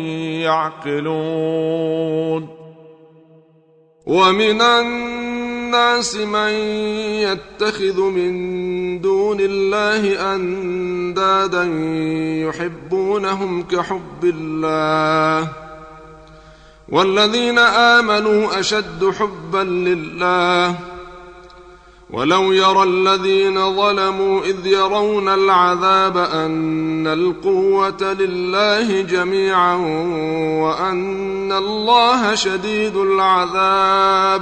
يعقلون. ومن الناس من يتخذ من دون الله أندادا يحبونهم كحب الله والذين آمنوا أشد حبا لله ولو يرى الذين ظلموا إذ يرون العذاب أن القوة لله جميعا وأن الله شديد العذاب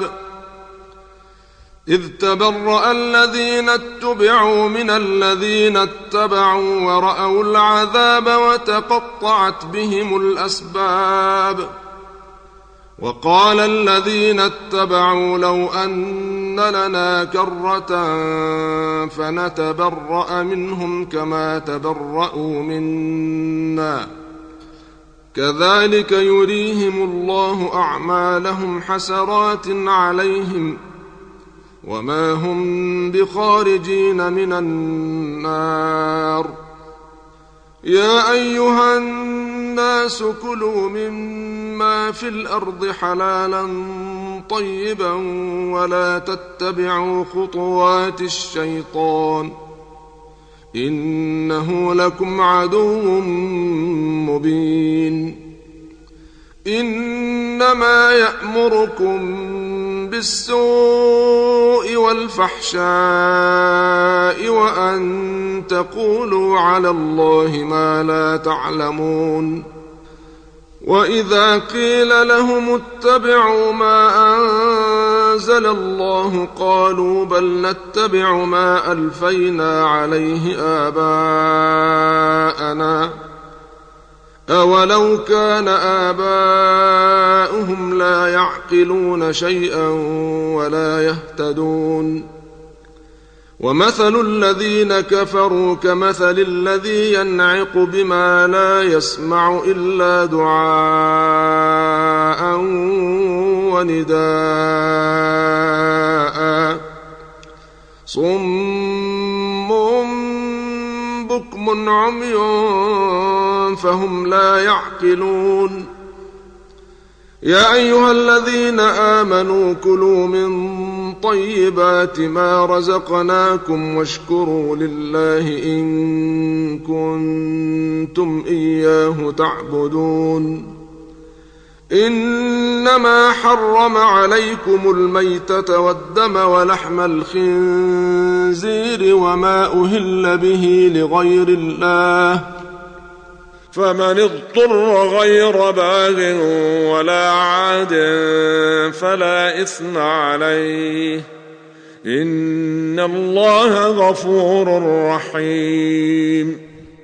إذ تبرأ الذين اتبعوا من الذين اتبعوا ورأوا العذاب وتقطعت بهم الأسباب وقال الذين اتبعوا لو أن لنا كرة فنتبرأ منهم كما تبرأوا منا كذلك يريهم الله أعمالهم حسرات عليهم وما هم بخارجين من النار. يا أيها الناس كلوا مما في الأرض حلالا طيبا ولا تتبعوا خطوات الشيطان إنه لكم عدو مبين. إنما يأمركم بالسوء والفحشاء وأن تقولوا على الله ما لا تعلمون. وإذا قيل لهم اتبعوا ما أنزل الله قالوا بل نتبع ما ألفينا عليه آباءنا أولو كان آباؤهم لا يعقلون شيئا ولا يهتدون. ومثل الذين كفروا كمثل الذي ينعق بما لا يسمع إلا دعاء ونداء صم بكم عمي فهم لا يعقلون يا أيها الذين آمنوا كلوا من طيبات ما رزقناكم واشكروا لله إن كنتم إياه تعبدون إنما حرم عليكم الميتة والدم ولحم الخنزير وما أهل به لغير الله فمن اضطر غير باغ ولا عاد فلا إثم عليه إن الله غفور رحيم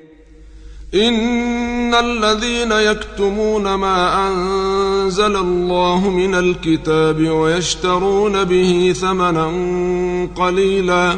إن الذين يكتمون ما أنزل الله من الكتاب ويشترون به ثمنا قليلا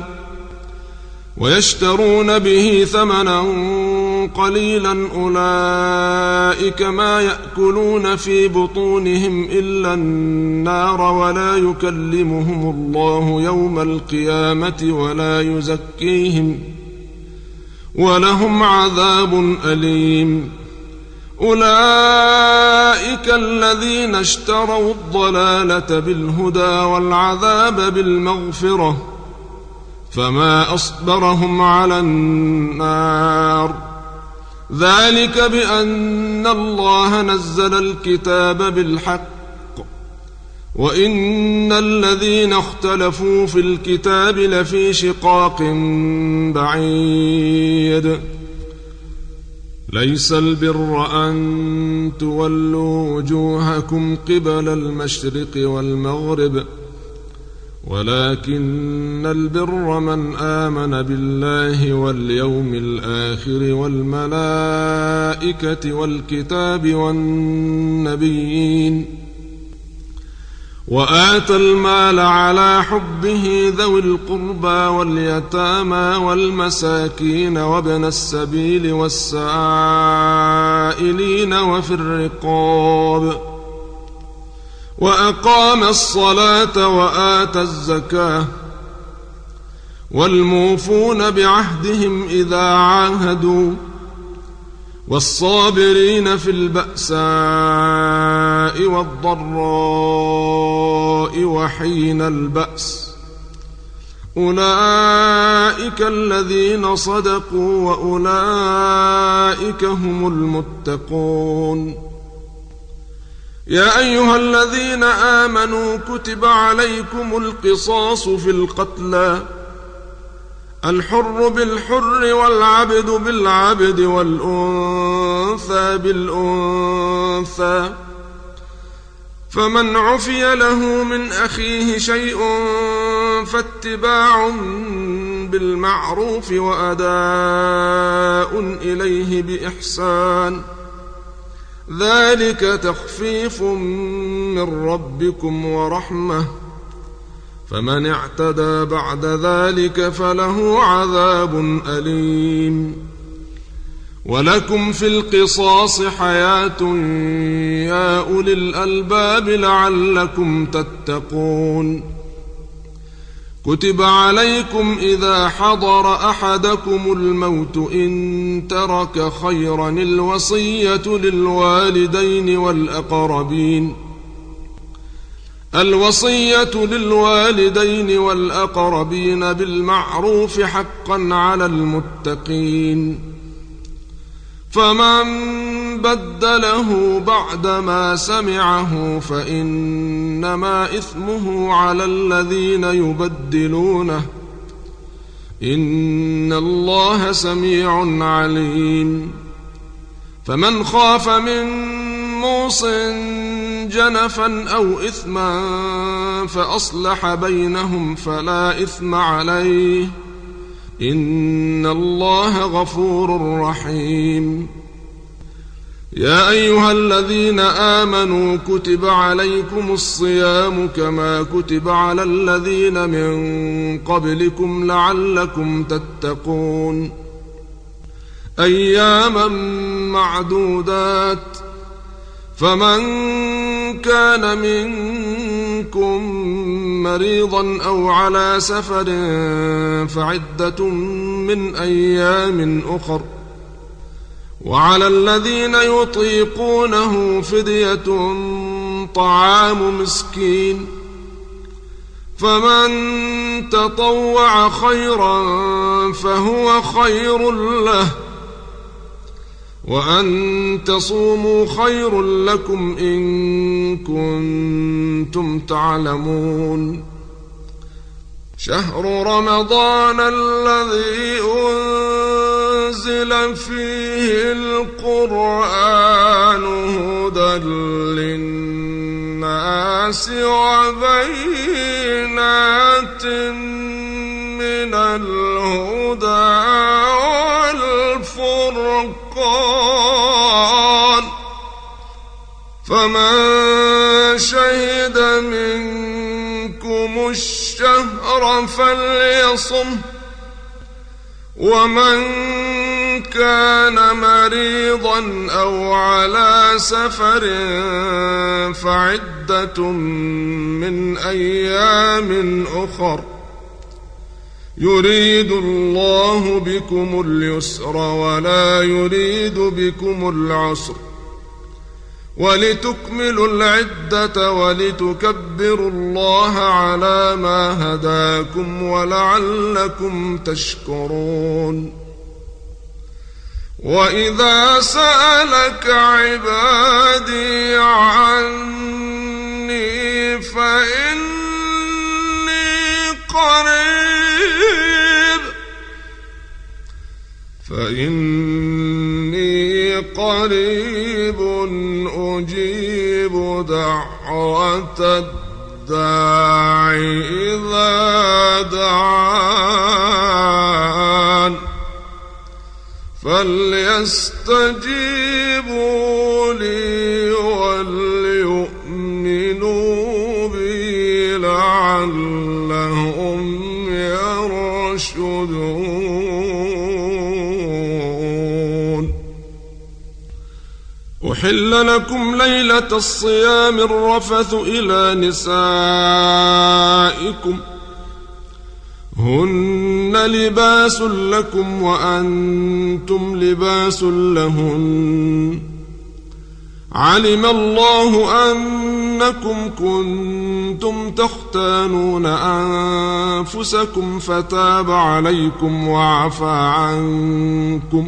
ويشترون به ثمنا قليلا أولئك ما يأكلون في بطونهم إلا النار ولا يكلمهم الله يوم القيامة ولا يزكيهم ولهم عذاب أليم أولئك الذين اشتروا الضلالة بالهدى والعذاب بالمغفرة فما أصبرهم على النار ذلك بأن الله نزل الكتاب بالحق وإن الذين اختلفوا في الكتاب لفي شقاق بعيد ليس البر أن تولوا وجوهكم قبل المشرق والمغرب ولكن البر من آمن بالله واليوم الآخر والملائكة والكتاب والنبيين وآتى المال على حبه ذوي القربى واليتامى والمساكين وابن السبيل والسائلين وفي الرقاب وأقام الصلاة وآتى الزكاة والموفون بعهدهم إذا عاهدوا والصابرين في البأساء والضراء وحين البأس أولئك الذين صدقوا وأولئك هم المتقون يا أيها الذين آمنوا كتب عليكم القصاص في القتلى الحر بالحر والعبد بالعبد والأنثى بالأنثى فمن عفي له من أخيه شيء فاتباع بالمعروف وأداء إليه بإحسان ذلك تخفيف من ربكم ورحمة فمن اعتدى بعد ذلك فله عذاب أليم ولكم في القصاص حياة يا أولي الألباب لعلكم تتقون كتب عليكم إذا حضر أحدكم الموت إن ترك خيرا الوصية للوالدين والأقربين الوصية للوالدين والأقربين بالمعروف حقا على المتقين فمن بدله بعدما سمعه فإنما إثمه على الذين يبدلونه إن الله سميع عليم فمن خاف من موص جنفا أو إثما فأصلح بينهم فلا إثم عليه إن الله غفور رحيم يا أيها الذين آمنوا كتب عليكم الصيام كما كتب على الذين من قبلكم لعلكم تتقون أياما معدودات فمن كان منكم منكم مريضا أو على سفر فعدة من أيام أخر وعلى الذين يطيقونه فدية طعام مسكين فمن تطوع خيرا فهو خير له وأن تصوموا خير لكم إن كنتم تعلمون شهر رمضان الذي أنزل فيه القرآن هدى للناس وبينات من الهدى والفرقان فمن شهد منكم الشهر فليصم ومن كان مريضا أو على سفر فعدة من أيام أخر يريد الله بكم اليسر ولا يريد بكم العسر ولتكملوا العدة ولتكبروا الله على ما هداكم ولعلكم تشكرون وإذا سألك عبادي عني فإني قريب فإني قريب أجيب دعوة الداع إذا دعان فليستجيبوا لي وليؤمنوا بي لعلهم يرشدون أحل لكم ليلة الصيام الرفث إلى نسائكم هن لباس لكم وأنتم لباس لهن علم الله أنكم كنتم تختانون أنفسكم فتاب عليكم وعفى عنكم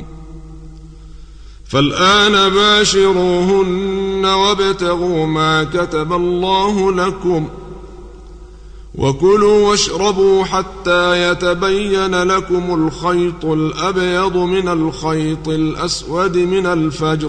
فالآن باشروهن وابتغوا ما كتب الله لكم وكلوا واشربوا حتى يتبين لكم الخيط الأبيض من الخيط الأسود من الفجر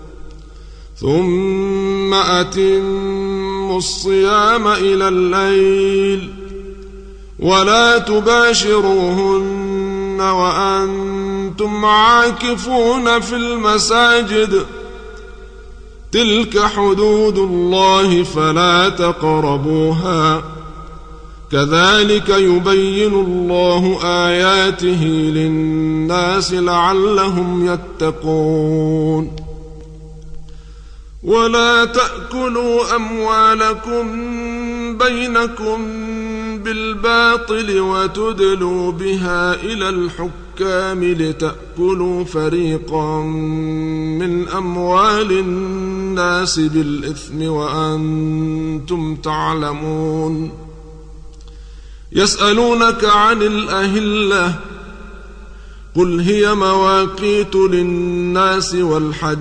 ثم أتموا الصيام إلى الليل ولا تباشروهن وأنتم عاكفون في المساجد تلك حدود الله فلا تقربوها كذلك يبين الله آياته للناس لعلهم يتقون ولا تأكلوا أموالكم بينكم بالباطل وتدلوا بها إلى الحكام لتأكلوا فريقا من أموال الناس بالإثم وأنتم تعلمون يسألونك عن الأهلة قل هي مواقيت للناس والحج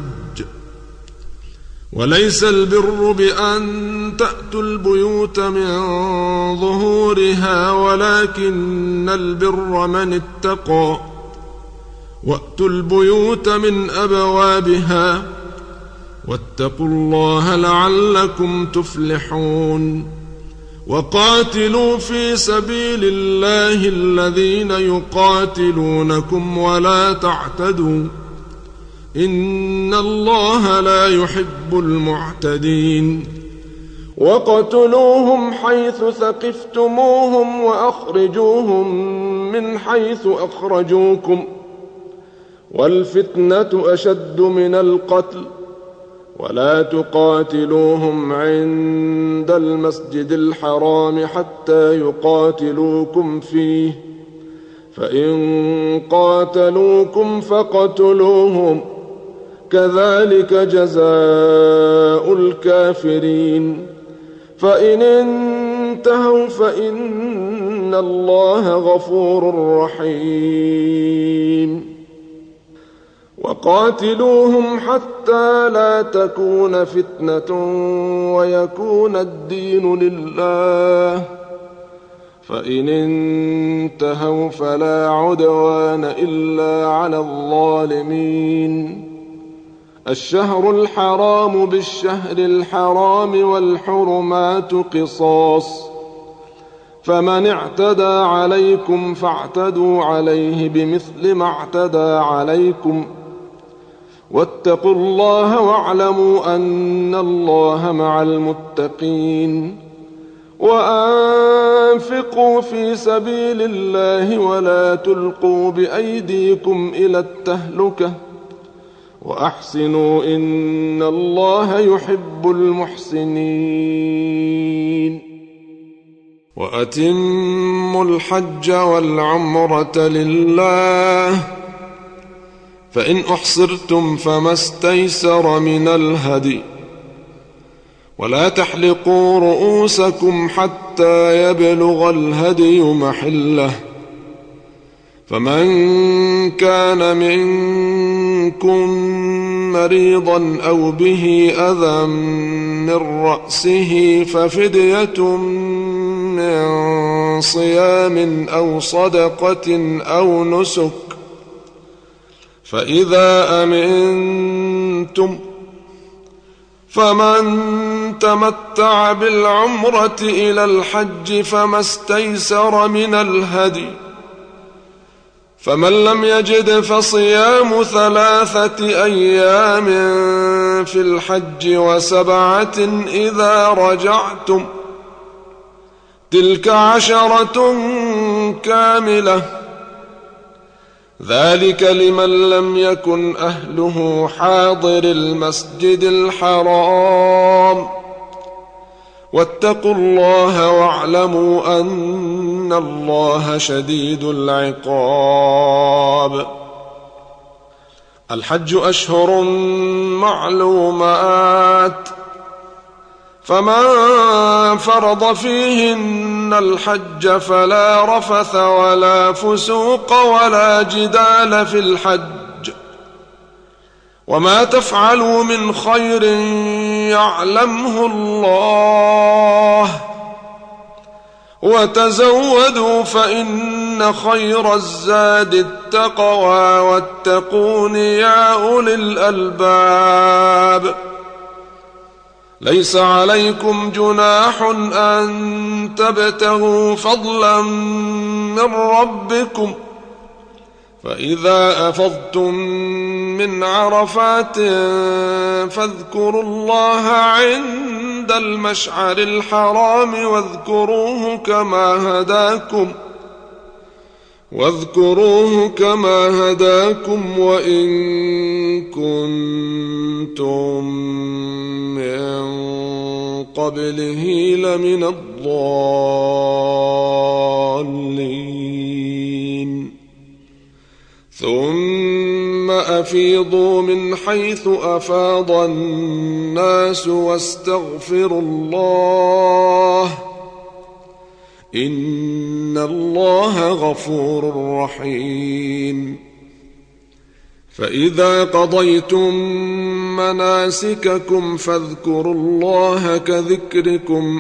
وليس البر بأن تأتوا البيوت من ظهورها ولكن البر من اتقى وأتوا البيوت من أبوابها واتقوا الله لعلكم تفلحون وقاتلوا في سبيل الله الذين يقاتلونكم ولا تعتدوا إن الله لا يحب المعتدين وقتلوهم حيث ثقفتموهم وأخرجوهم من حيث أخرجوكم والفتنة أشد من القتل ولا تقاتلوهم عند المسجد الحرام حتى يقاتلوكم فيه فإن قاتلوكم فاقتلوهم كذلك جزاء الكافرين فإن انتهوا فإن الله غفور رحيم وقاتلوهم حتى لا تكون فتنة ويكون الدين لله فإن انتهوا فلا عدوان إلا على الظالمين الشهر الحرام بالشهر الحرام والحرمات قصاص فمن اعتدى عليكم فاعتدوا عليه بمثل ما اعتدى عليكم واتقوا الله واعلموا أن الله مع المتقين وأنفقوا في سبيل الله ولا تلقوا بأيديكم إلى التهلكة وأحسنوا إن الله يحب المحسنين وأتموا الحج والعمرة لله فإن أحصرتم فما استيسر من الهدي ولا تحلقوا رؤوسكم حتى يبلغ الهدي محله فمن كان منكم مريضا أو به أذى من رأسه ففدية من صيام أو صدقة أو نسك فإذا أمنتم فمن تمتع بالعمرة إلى الحج فما استيسر من الهدي فمن لم يجد فصيام ثلاثة أيام في الحج وسبعة إذا رجعتم تلك عشرة كاملة ذلك لمن لم يكن أهله حاضر المسجد الحرام واتقوا الله واعلموا أن الله شديد العقاب الحج أشهر معلومات فمن فرض فيهن الحج فلا رفث ولا فسوق ولا جدال في الحج وما تفعلوا من خير يعلمه الله وتزودوا فإن خير الزاد التقوى واتقون يا أولي الألباب ليس عليكم جناح أن تبتغوا فضلا من ربكم فإذا أفضتم من عرفات فاذكروا الله عند المشعر الحرام واذكروه كما هداكم واذكروه كما هداكم وإن كنتم من قبله لمن الضالين ثم أفيضوا من حيث أفاض الناس واستغفروا الله إن الله غفور رحيم فإذا قضيتم مناسككم فاذكروا الله كذكركم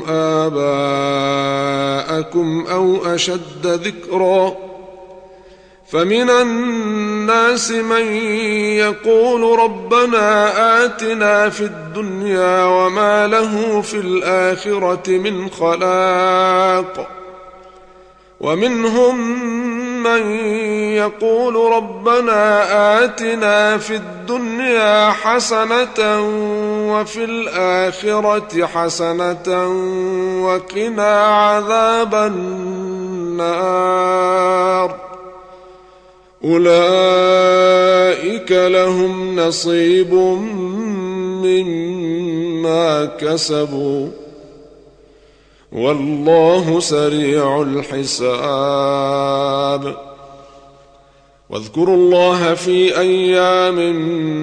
آباءكم أو أشد ذكرا فمن الناس من يقول ربنا آتنا في الدنيا وما له في الآخرة من خلاق ومنهم من يقول ربنا آتنا في الدنيا حسنة وفي الآخرة حسنة وقنا عذاب النار أولئك لهم نصيب مما كسبوا والله سريع الحساب. واذكروا الله في أيام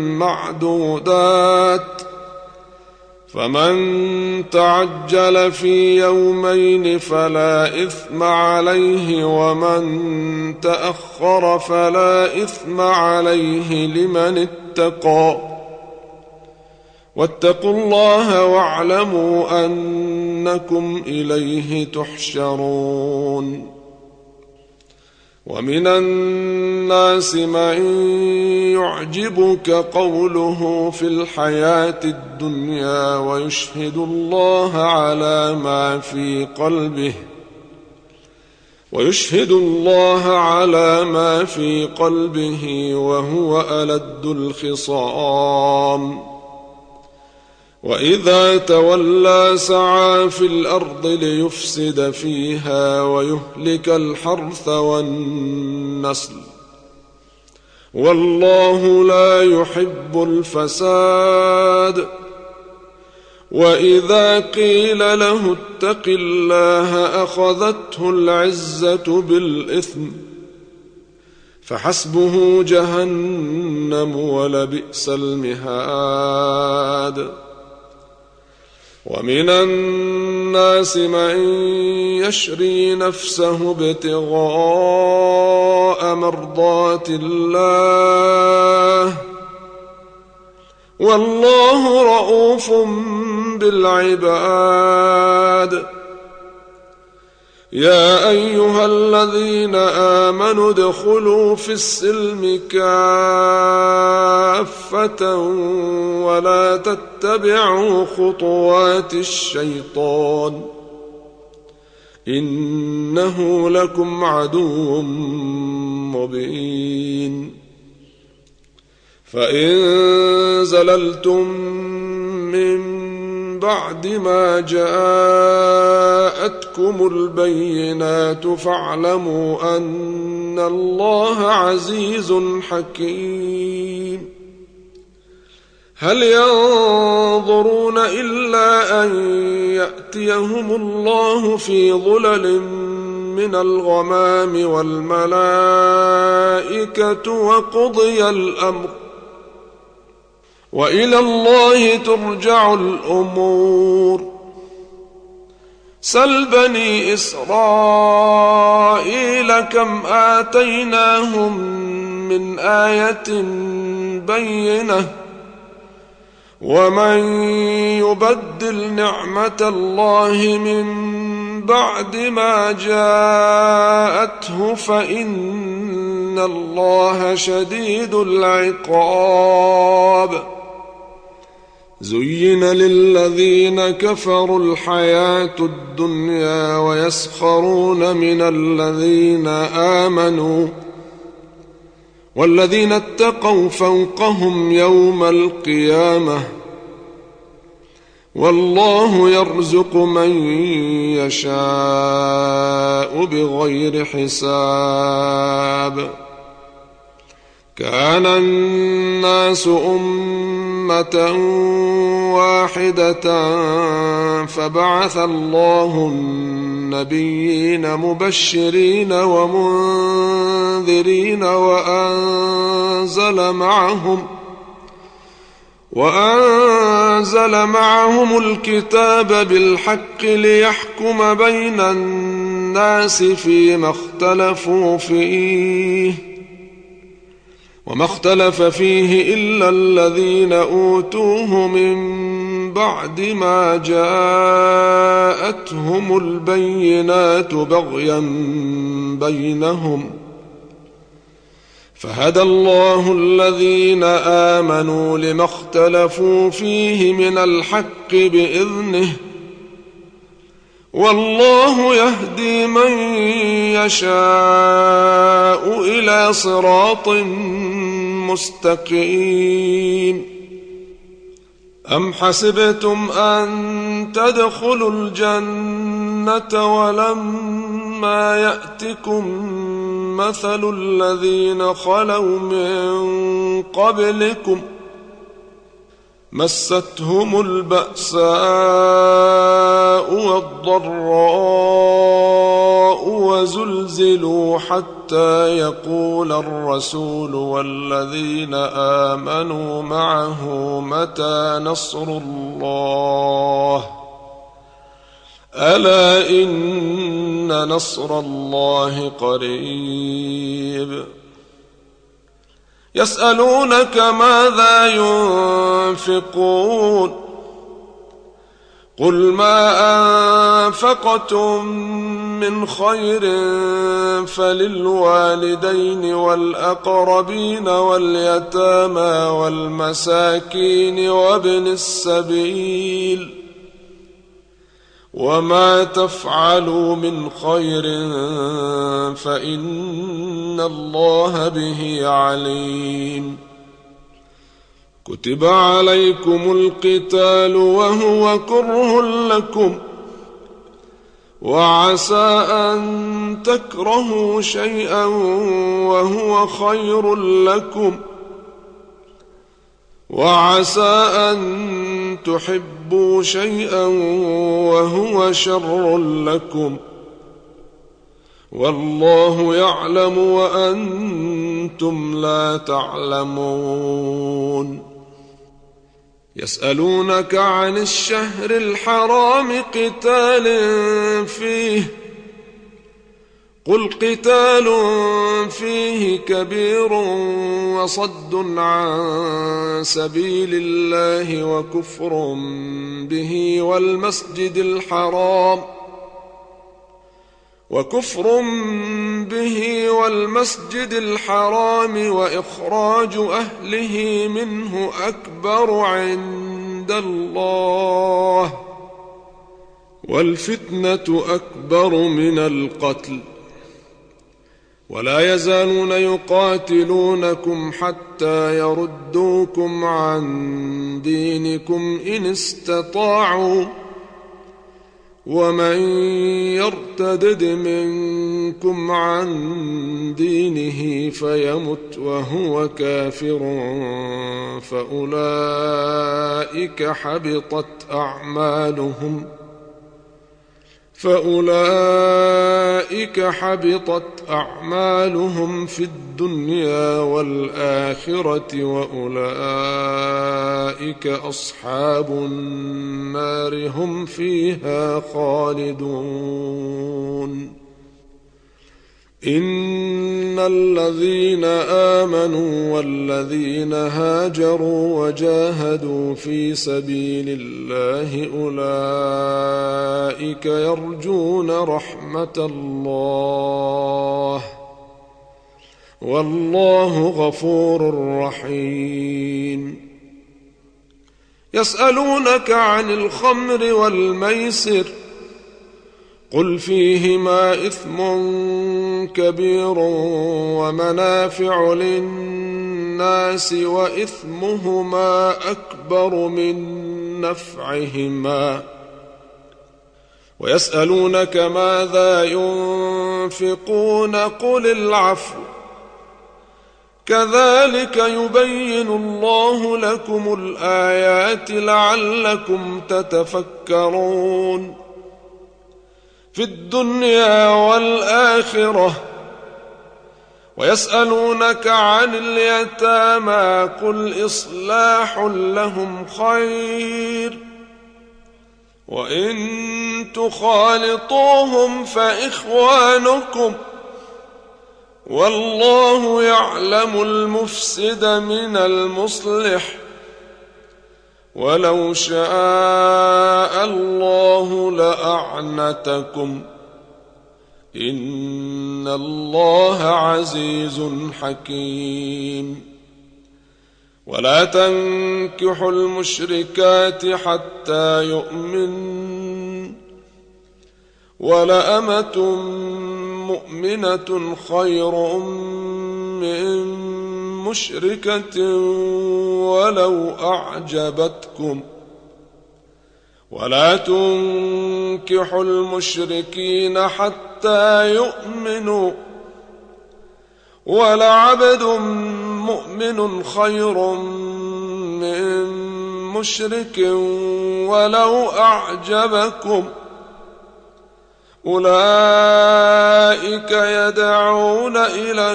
معدودات، فمن تعجل في يومين فلا إثم عليه، ومن تأخر فلا إثم عليه لمن اتقى. واتقوا الله واعلموا أنكم إليه تحشرون. ومن الناس من يعجبك قوله في الحياة الدنيا ويشهد الله على ما في قلبه ويشهد الله على ما في قلبه وهو ألد الخصام. وإذا تولى سعى في الأرض ليفسد فيها ويهلك الحرث والنسل، والله لا يحب الفساد. وإذا قيل له اتق الله أخذته العزة بالإثم، فحسبه جهنم ولبئس المهاد. ومن الناس من يشري نفسه ابتغاء مرضات الله، والله رؤوف بالعباد. يا أيها الذين آمنوا ادخلوا في السلم كافة ولا تتبعوا خطوات الشيطان، إنه لكم عدو مبين. فإن زللتم من بعد ما جاءتكم البينات فاعلموا أن الله عزيز حكيم. هل ينظرون إلا أن يأتيهم الله في ظلل من الغمام والملائكة وقضي الأمر، وإلى الله ترجع الأمور. سل بني إسرائيل كم آتيناهم من آية بينة، ومن يبدل نعمة الله من بعد ما جاءته فإن الله شديد العقاب. زين للذين كفروا الحياة الدنيا ويسخرون من الذين آمنوا، والذين اتقوا فوقهم يوم القيامة، والله يرزق من يشاء بغير حساب. كان الناس أمة واحدة فبعث الله النبيين مبشرين ومنذرين وأنزل معهم وأنزل معهم الكتاب بالحق ليحكم بين الناس فيما اختلفوا فيه، وما اختلف فيه إلا الذين أوتوه من بعد ما جاءتهم البينات بغيا بينهم، فهدى الله الذين آمنوا لما اختلفوا فيه من الحق بإذنه، والله يهدي من يشاء إلى صراط مستقيم. أم حسبتم أن تدخلوا الجنة ولما يأتكم مثل الذين خلوا من قبلكم مستهم البأساء والضراء وزلزلوا حتى يقول الرسول والذين آمنوا معه متى نصر الله ألا إن نصر الله قريب يسألونك ماذا ينفقون قل ما أنفقتم من خير فللوالدين والأقربين واليتامى والمساكين وابن السبيل وما تفعلوا من خير فإن الله به عليم كتب عليكم القتال وهو كره لكم وعسى أن تكرهوا شيئا وهو خير لكم وعسى أن تحبوا شيئا وهو شر لكم والله يعلم وأنتم لا تعلمون يسألونك عن الشهر الحرام قتال فيه قل قتال فيه كبير وصد عن سبيل الله وكفر به والمسجد الحرام وكفر به والمسجد الحرام وإخراج أهله منه أكبر عند الله والفتنة أكبر من القتل ولا يزالون يقاتلونكم حتى يردوكم عن دينكم إن استطاعوا ومن يرتدد منكم عن دينه فيمت وهو كافر فأولئك حبطت أعمالهم فأولئك حبطت أعمالهم في الدنيا والآخرة وأولئك أصحاب النار هم فيها خالدون إن الذين آمنوا والذين هاجروا وجاهدوا في سبيل الله أولئك يرجون رحمة الله والله غفور رحيم يسألونك عن الخمر والميسر قل فيهما إثم كبير ومنافع للناس وإثمهما أكبر من نفعهما ويسألونك ماذا ينفقون قل العفو كذلك يبين الله لكم الآيات لعلكم تتفكرون في الدنيا والآخرة ويسألونك عن اليتامى قل إصلاح لهم خير وإن تخالطوهم فإخوانكم والله يعلم المفسد من المصلح ولو شاء الله لأعنتكم إن الله عزيز حكيم ولا تنكحوا المشركات حتى يؤمن ولأمة مؤمنة خير من مشركة ولو أعجبتكم ولا تنكحوا المشركين حتى يؤمنوا ولعبد مؤمن خير من مشرك ولو أعجبكم أولئك يدعون إلى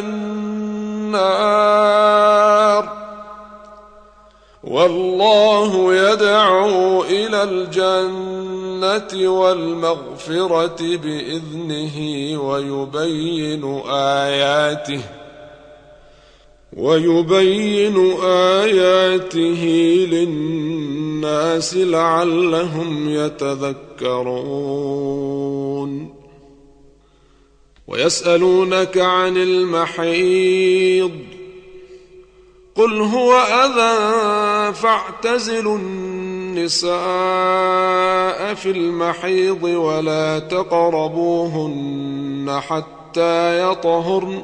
النار والله يدعو إلى الجنة والمغفرة بإذنه ويبين آياته ويبين آياته للناس لعلهم يتذكرون. ويسألونك عن المحيض قل هو أذى فاعتزلوا النساء في المحيض ولا تقربوهن حتى يطهرن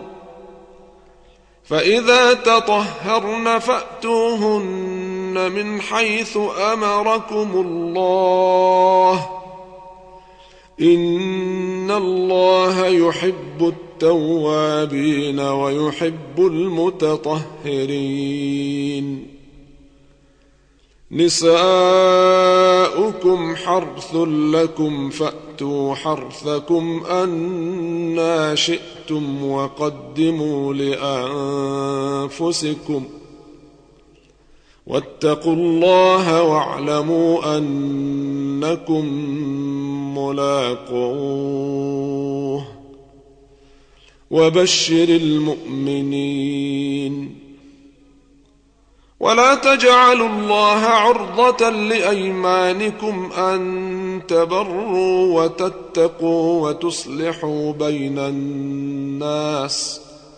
فإذا تطهرن فأتوهن من حيث أمركم الله إن الله يحب التوابين ويحب المتطهرين. نساؤكم حرث لكم فأتوا حرثكم أنى شئتم وقدموا لأنفسكم واتقوا الله واعلموا أنكم ملاقوه وبشر المؤمنين. ولا تجعلوا الله عرضة لأيمانكم أن تبروا وتتقوا وتصلحوا بين الناس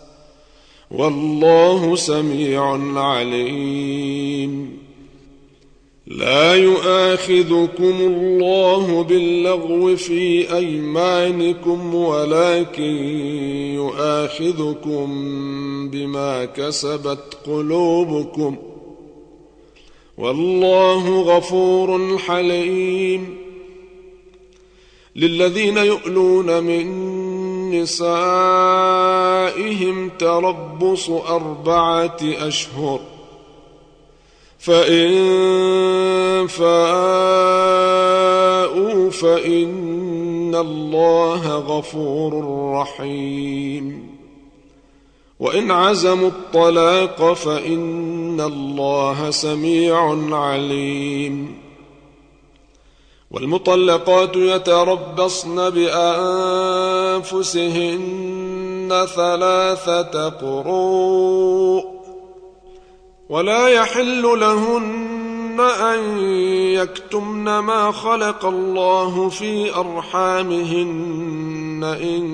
والله سميع عليم. لا يؤاخذكم الله باللغو في أيمانكم ولكن يؤاخذكم بما كسبت قلوبكم والله غفور حليم. للذين يؤلون من نسائهم تربص أربعة أشهر فإن فاءوا فإن الله غفور رحيم. وإن عزموا الطلاق فإن الله سميع عليم. والمطلقات يتربصن بأنفسهن ثلاثة قروء ولا يحل لهن أن يكتمن ما خلق الله في أرحامهن إن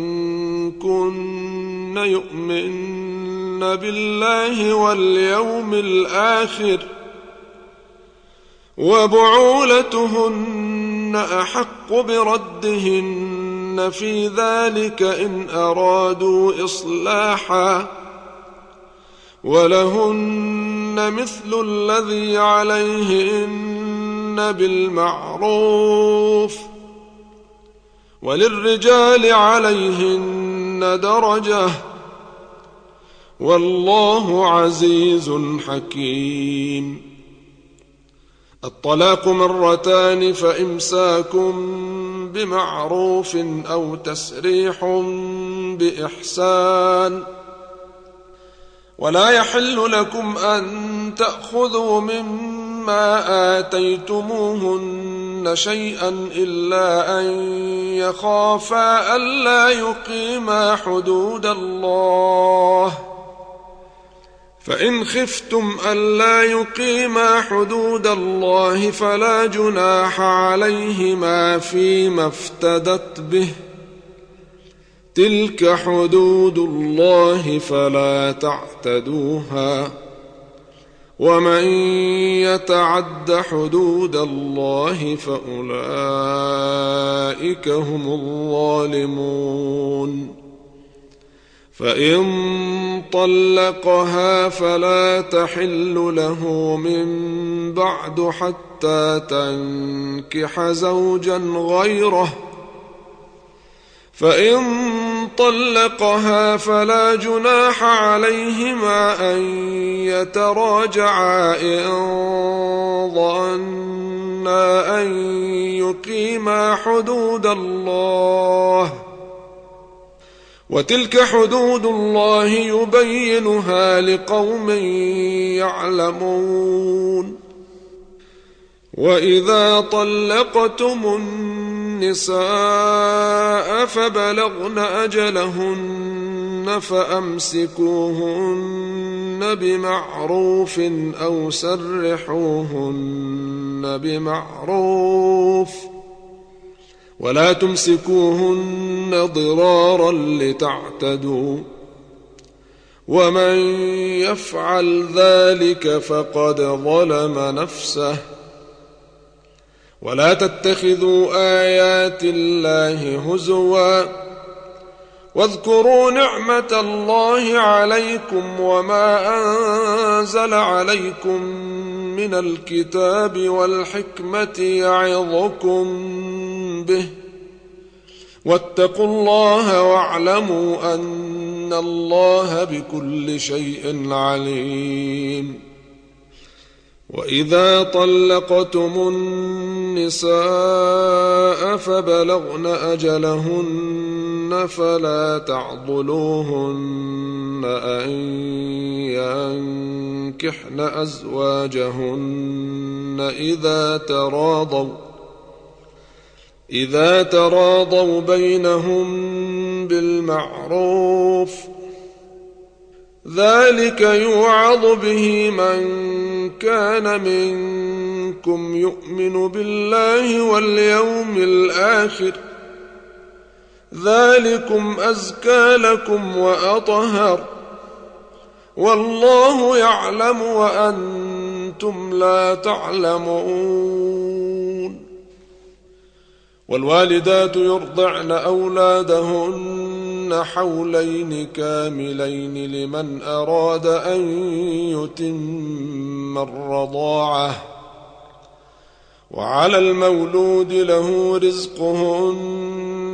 كن يؤمن بالله واليوم الآخر وبعولتهن أحق بردهن في ذلك إن أرادوا إصلاحا ولهن مثل الذي عليهن بالمعروف وللرجال عليهن درجة والله عزيز حكيم. الطلاق مرتان فإمساك بمعروف أو تسريح بإحسان. ولا يحل لكم أن تأخذوا مما آتيتموهن شيئا إلا أن يخافا ألا يقيما حدود الله فإن خفتم ألا يقيما حدود الله فلا جناح عليهما فيما افتدت به تلك حدود الله فلا تعتدوها ومن يتعد حدود الله فأولئك هم الظالمون. فإن طلقها فلا تحل له من بعد حتى تنكح زوجا غيره فإن طلقها فلا جناح عليهما أن يتراجعا إن ظنا أن يقيما حدود الله، وتلك حدود الله يبينها لقوم يعلمون. وإذا طلقتم النساء فبلغن أجلهن فأمسكوهن بمعروف أو سرحوهن بمعروف، ولا تمسكوهن ضرارا لتعتدوا، ومن يفعل ذلك فقد ظلم نفسه. ولا تتخذوا آيات الله هزوا، واذكروا نعمة الله عليكم وما أنزل عليكم من الكتاب والحكمة يعظكم به، واتقوا الله واعلموا أن الله بكل شيء عليم. وإذا طلقتم النساء فبلغن أجلهن فلا تعضلوهن أن ينكحن أزواجهن إذا تراضوا إذا تراضوا بينهم بالمعروف، ذلك يوعظ به من كان منكم يؤمن بالله واليوم الآخر، ذلكم أزكى لكم وأطهر، والله يعلم وأنتم لا تعلمون. والوالدات يرضعن أولادهن حولين كاملين لمن أراد أن يتم الرضاعة، وعلى المولود له رزقهن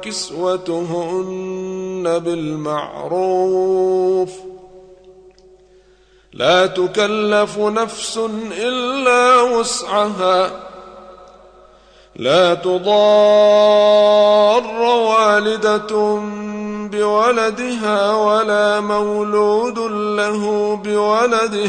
وكسوتهن بالمعروف، لا تكلف نفس إلا وسعها، لا تضار والدة بولدها ولا مولود له بولده،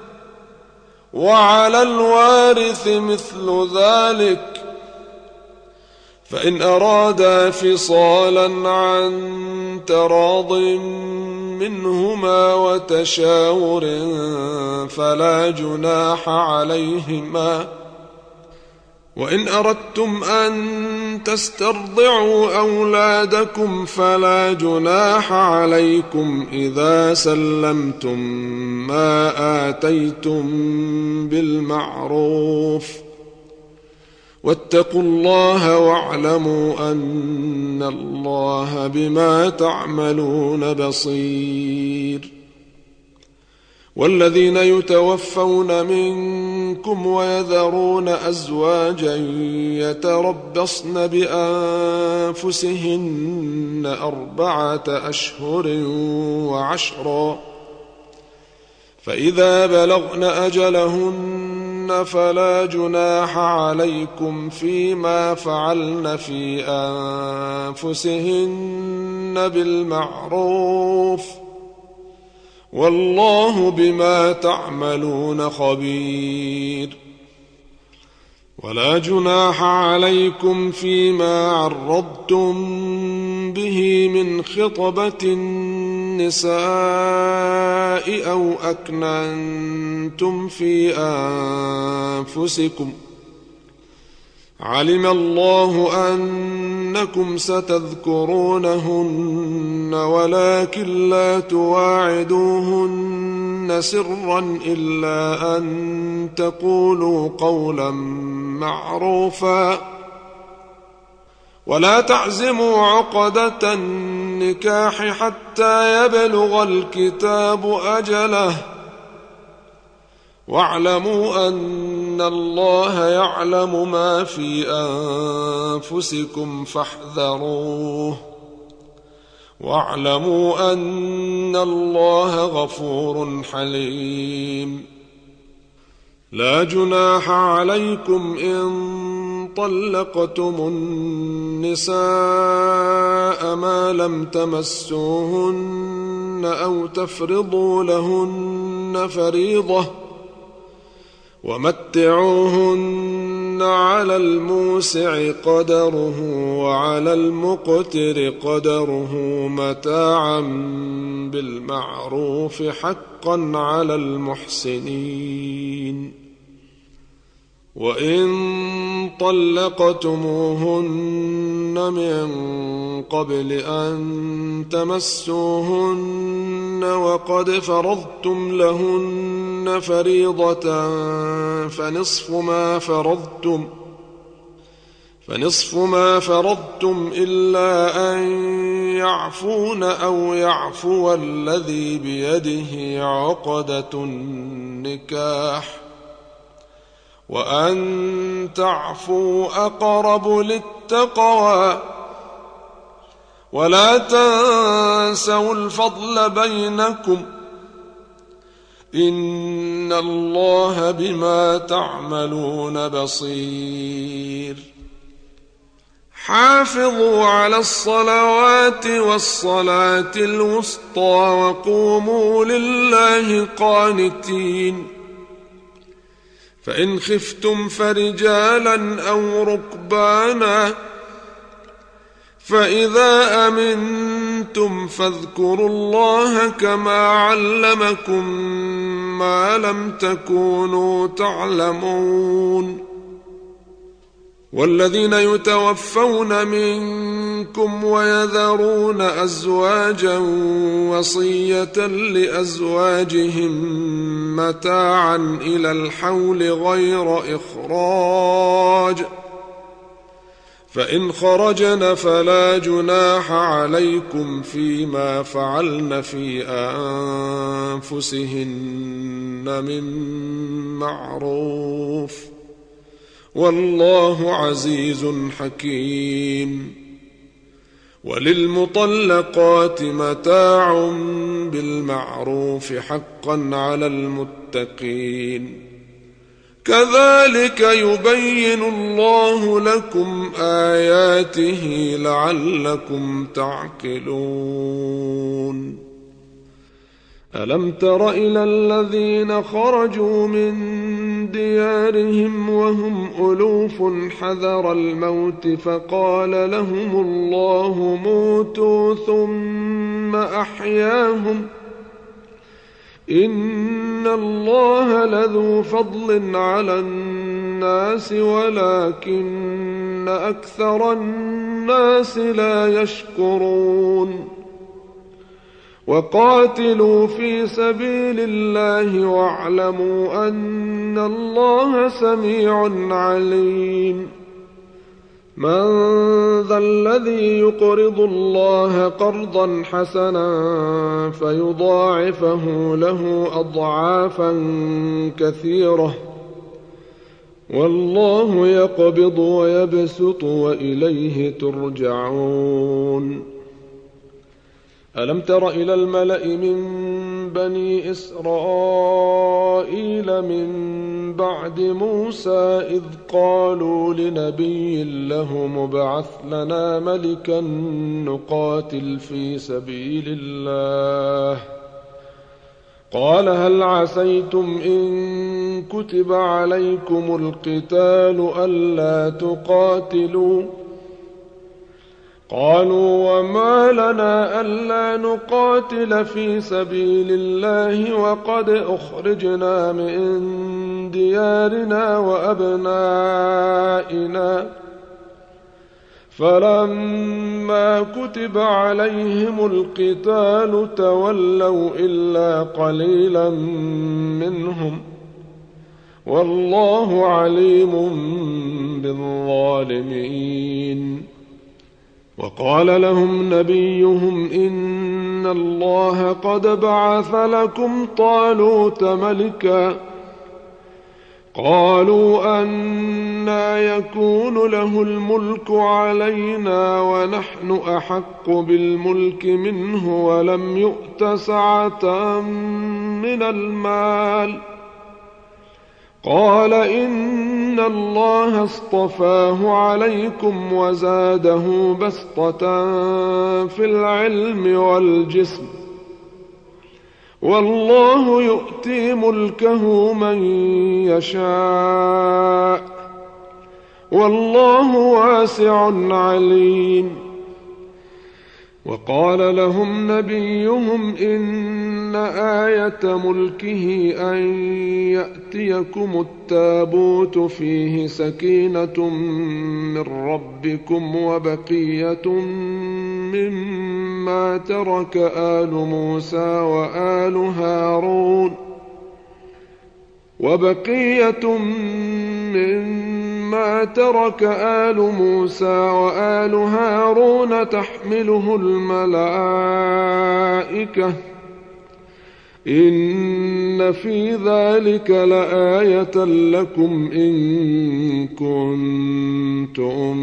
وعلى الوارث مثل ذلك، فإن أرادا فصالا عن تراض منهما وتشاور فلا جناح عليهما. وإن أردتم أن تسترضعوا أولادكم فلا جناح عليكم إذا سلمتم ما آتيتم بالمعروف، واتقوا الله واعلموا أن الله بما تعملون بصير. والذين يتوفون منكم ويذرون أزواجا يتربصن بأنفسهن أربعة أشهر وعشرا، فإذا بلغن أجلهن فلا جناح عليكم فيما فعلن في أنفسهن بالمعروف، والله بما تعملون خبير. ولا جناح عليكم فيما عرضتم به من خطبة النساء أو أكننتم في أنفسكم، علم الله أنكم ستذكرونهن ولكن لا تواعدوهن سرا إلا أن تقولوا قولا معروفا، ولا تعزموا عقدة النكاح حتى يبلغ الكتاب أجله، واعلموا أن الله يعلم ما في أنفسكم فاحذروه، واعلموا أن الله غفور حليم. لا جناح عليكم إن طلقتم النساء ما لم تمسوهن أو تفرضوا لهن فريضة، ومتعوهن على الموسع قدره وعلى المقتر قدره متاعا بالمعروف حقا على المحسنين. وإن طلقتموهن من قبل أن تمسوهن وقد فرضتم لهن فريضة فنصف ما فرضتم فنصف ما فرضتم إلا أن يعفون أو يعفو الذي بيده عقدة النكاح، وأن تعفوا أقرب للتقوى. ولا تنسوا الفضل بينكم إن الله بما تعملون بصير. حافظوا على الصلوات والصلاة الوسطى وقوموا لله قانتين. فإن خفتم فرجالا أو ركبانا فإذا أمنتم فاذكروا الله كما علمكم ما لم تكونوا تعلمون. والذين يتوفون منكم ويذرون أزواجا وصية لأزواجهم متاعا إلى الحول غير إخراج، فإن خرجن فلا جناح عليكم فيما فعلن في أنفسهن من معروف، والله عزيز حكيم. وللمطلقات متاع بالمعروف حقا على المتقين. كذلك يبين الله لكم آياته لعلكم تعقلون. ألم تر إلى الذين خرجوا من ديارهم وهم ألوف حذر الموت فقال لهم الله موتوا ثم أحياهم إن الله لذو فضل على الناس ولكن أكثر الناس لا يشكرون. وقاتلوا في سبيل الله واعلموا أن الله سميع عليم. من ذا الذي يقرض الله قرضا حسنا فيضاعفه له أضعافا كثيرة والله يقبض ويبسط وإليه ترجعون. ألم تر إلى الملأ من بني إسرائيل من بعد موسى إذ قالوا لنبي له مبعث لنا ملكا نقاتل في سبيل الله قال هل عسيتم إن كتب عليكم القتال ألا تقاتلوا قالوا وما لنا ألا نقاتل في سبيل الله وقد أخرجنا من ديارنا وأبنائنا فلما كتب عليهم القتال تولوا إلا قليلا منهم والله عليم بالظالمين. وقال لهم نبيهم إن الله قد بعث لكم طالوت ملكا قالوا أنى يكون له الملك علينا ونحن أحق بالملك منه ولم يؤت سعة من المال. قال إن الله اصطفاه عليكم وزاده بسطة في العلم والجسم والله يؤتي ملكه من يشاء والله واسع عليم. وقال لهم نبيهم إن آية ملكه أن يأتيكم التابوت فيه سكينة من ربكم وبقية مما ترك آل موسى وآل هارون وبقية مما ترك آل موسى وآل هارون تحمله الملائكة إن في ذلك لآية لكم إن كنتم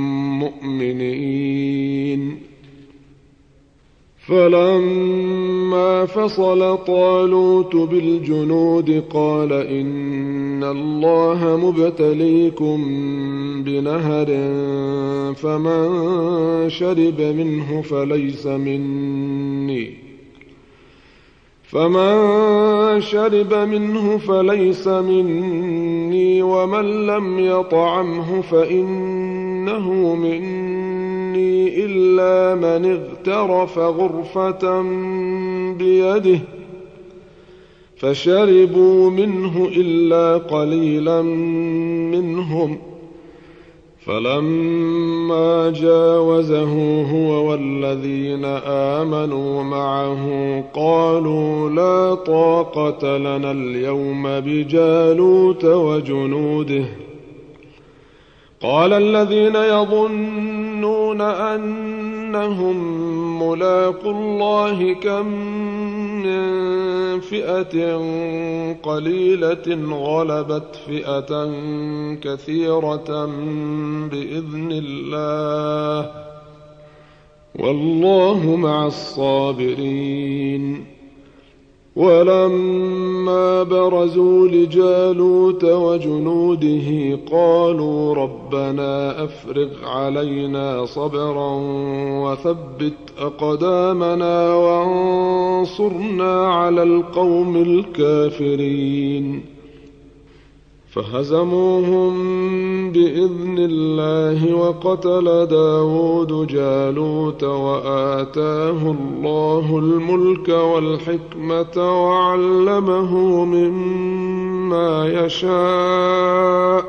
مؤمنين. فلما فصل طالوت بالجنود قال إن الله مبتليكم بنهر فمن شرب منه فليس مني فمن شرب منه فليس مني ومن لم يطعمه فإنه مني إلا من اغترف غرفة بيده فشربوا منه إلا قليلا منهم. فلما جاوزه هو والذين آمنوا معه قالوا لا طاقة لنا اليوم بجالوت وجنوده. قال الذين يظنون أنهم ملاقو الله كم من فئة قليلة غلبت فئة كثيرة بإذن الله والله مع الصابرين. ولما برزوا لجالوت وجنوده قالوا ربنا أفرغ علينا صبرا وثبت أقدامنا وانصرنا على القوم الكافرين. فهزموهم بإذن الله وقتل داود جالوت وآتاه الله الملك والحكمة وعلمه مما يشاء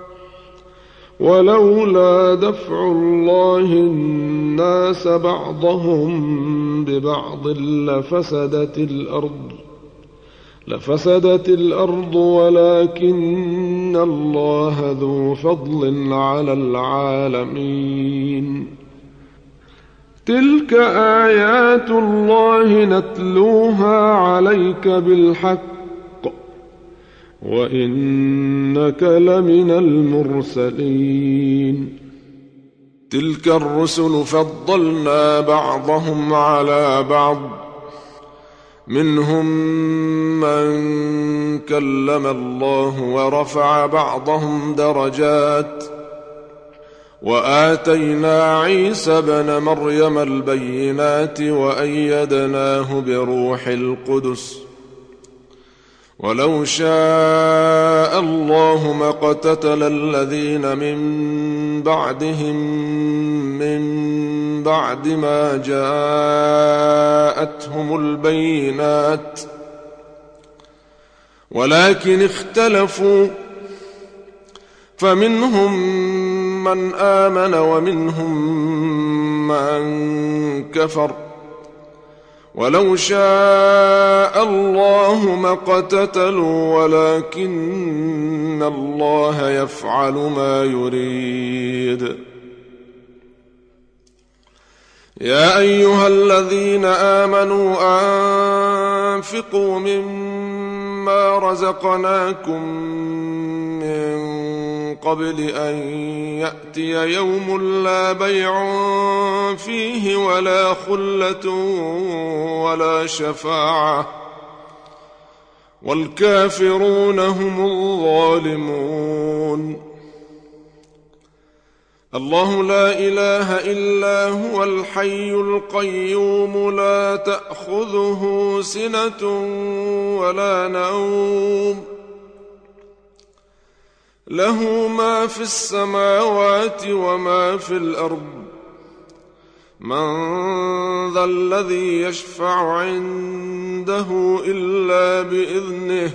ولولا دفع الله الناس بعضهم ببعض لفسدت الأرض لفسدت الأرض ولكن الله ذو فضل على العالمين. تلك آيات الله نتلوها عليك بالحق وإنك لمن المرسلين. تلك الرسل فضلنا بعضهم على بعض منهم من كلم الله ورفع بعضهم درجات وآتينا عيسى ابن مريم البينات وأيدناه بروح القدس ولو شاء الله ما اقتتل الذين من بعدهم من بعد ما جاءتهم البينات ولكن اختلفوا فمنهم من آمن ومنهم من كفر ولو شاء الله ما اقتتلوا ولكن الله يفعل ما يريد. يا أيها الذين آمنوا أنفقوا مما مما رزقناكم من قبل أن يأتي يوم لا بيع فيه ولا خلة ولا شفاعة والكافرون هم الظالمون. الله لا إله إلا هو الحي القيوم لا تأخذه سنة ولا نوم له ما في السماوات وما في الأرض من ذا الذي يشفع عنده إلا بإذنه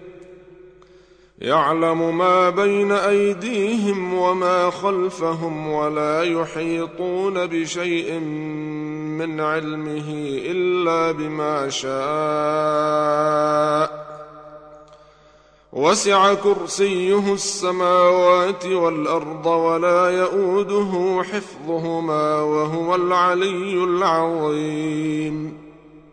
يعلم ما بين أيديهم وما خلفهم ولا يحيطون بشيء من علمه إلا بما شاء وسع كرسيه السماوات والأرض ولا يئوده حفظهما وهو العلي العظيم.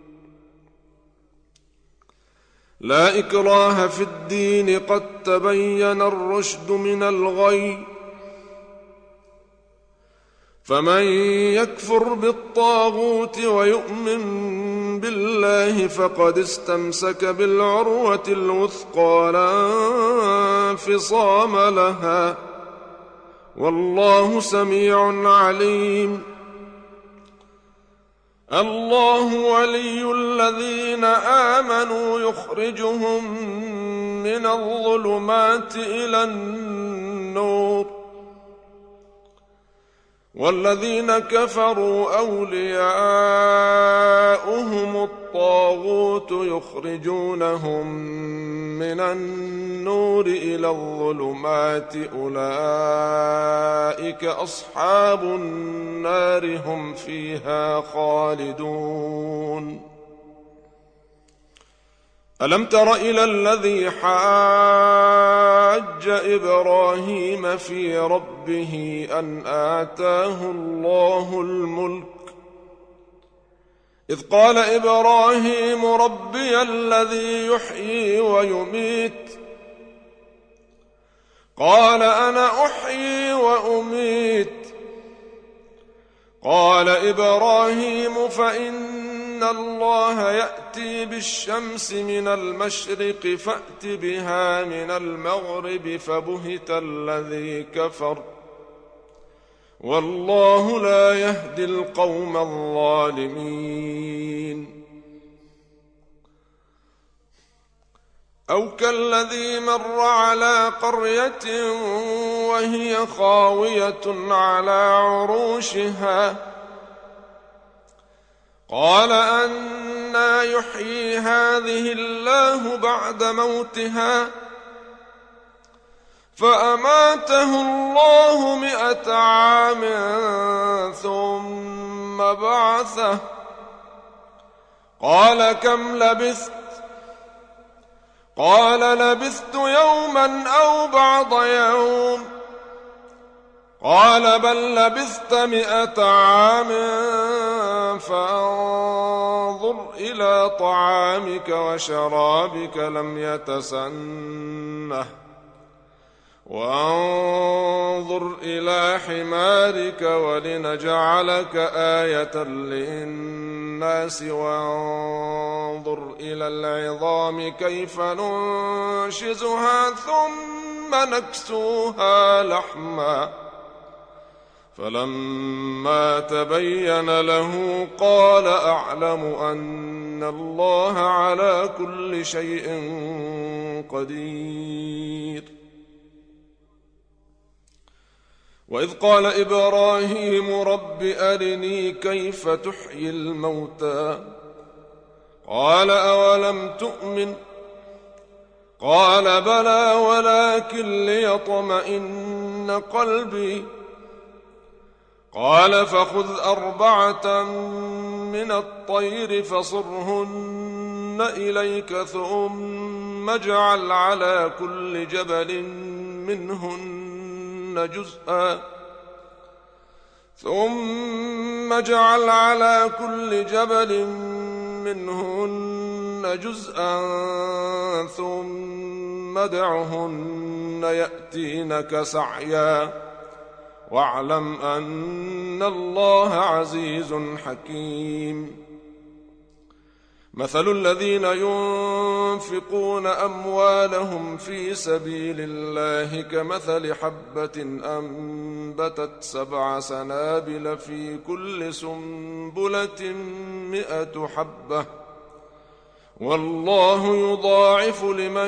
لا إكراه في الدين قد تبين الرشد من الغي فمن يكفر بالطاغوت ويؤمن بالله فقد استمسك بالعروة الوثقى لا انفصام لها والله سميع عليم. الله ولي الذين آمنوا يخرجهم من الظلمات إلى النور والذين كفروا أولياؤهم الطاغوت يخرجونهم من النور إلى الظلمات أولئك أصحاب النار هم فيها خالدون. ألم تر إلى الذي حاج إبراهيم في ربه أن آتاه الله الملك إذ قال إبراهيم ربي الذي يحيي ويميت قال أنا أحيي وأميت قال إبراهيم فإن الله يأتي بالشمس من المشرق فأت بها من المغرب فبهت الذي كفر والله لا يهدي القوم الظالمين. أو كالذي مر على قرية وهي خاوية على عروشها قال أنى يحيي هذه الله بعد موتها فأماته الله مئة عام ثم بعثه قال كم لبثت قال لبثت يوما أو بعض يوم قال بل لبثت مئة عام فانظر إلى طعامك وشرابك لم يتسنه وانظر إلى حمارك ولنجعلك آية للناس وانظر إلى العظام كيف ننشزها ثم نكسوها لحما فلما تبين له قال أعلم أن الله على كل شيء قدير. وإذ قال إبراهيم رب أرني كيف تحيي الموتى قال أولم تؤمن قال بلى ولكن ليطمئن قلبي قال فخذ أربعة من الطير فصرهن إليك ثم اجعل على كل جبل منهن جزءا ثم اجعل على كل جبل منهن جزءا ثم ادعهن يأتينك سعيا واعلم أن الله عزيز حكيم. مثل الذين ينفقون أموالهم في سبيل الله كمثل حبة أنبتت سبع سنابل في كل سنبلة مئة حبة والله يضاعف لمن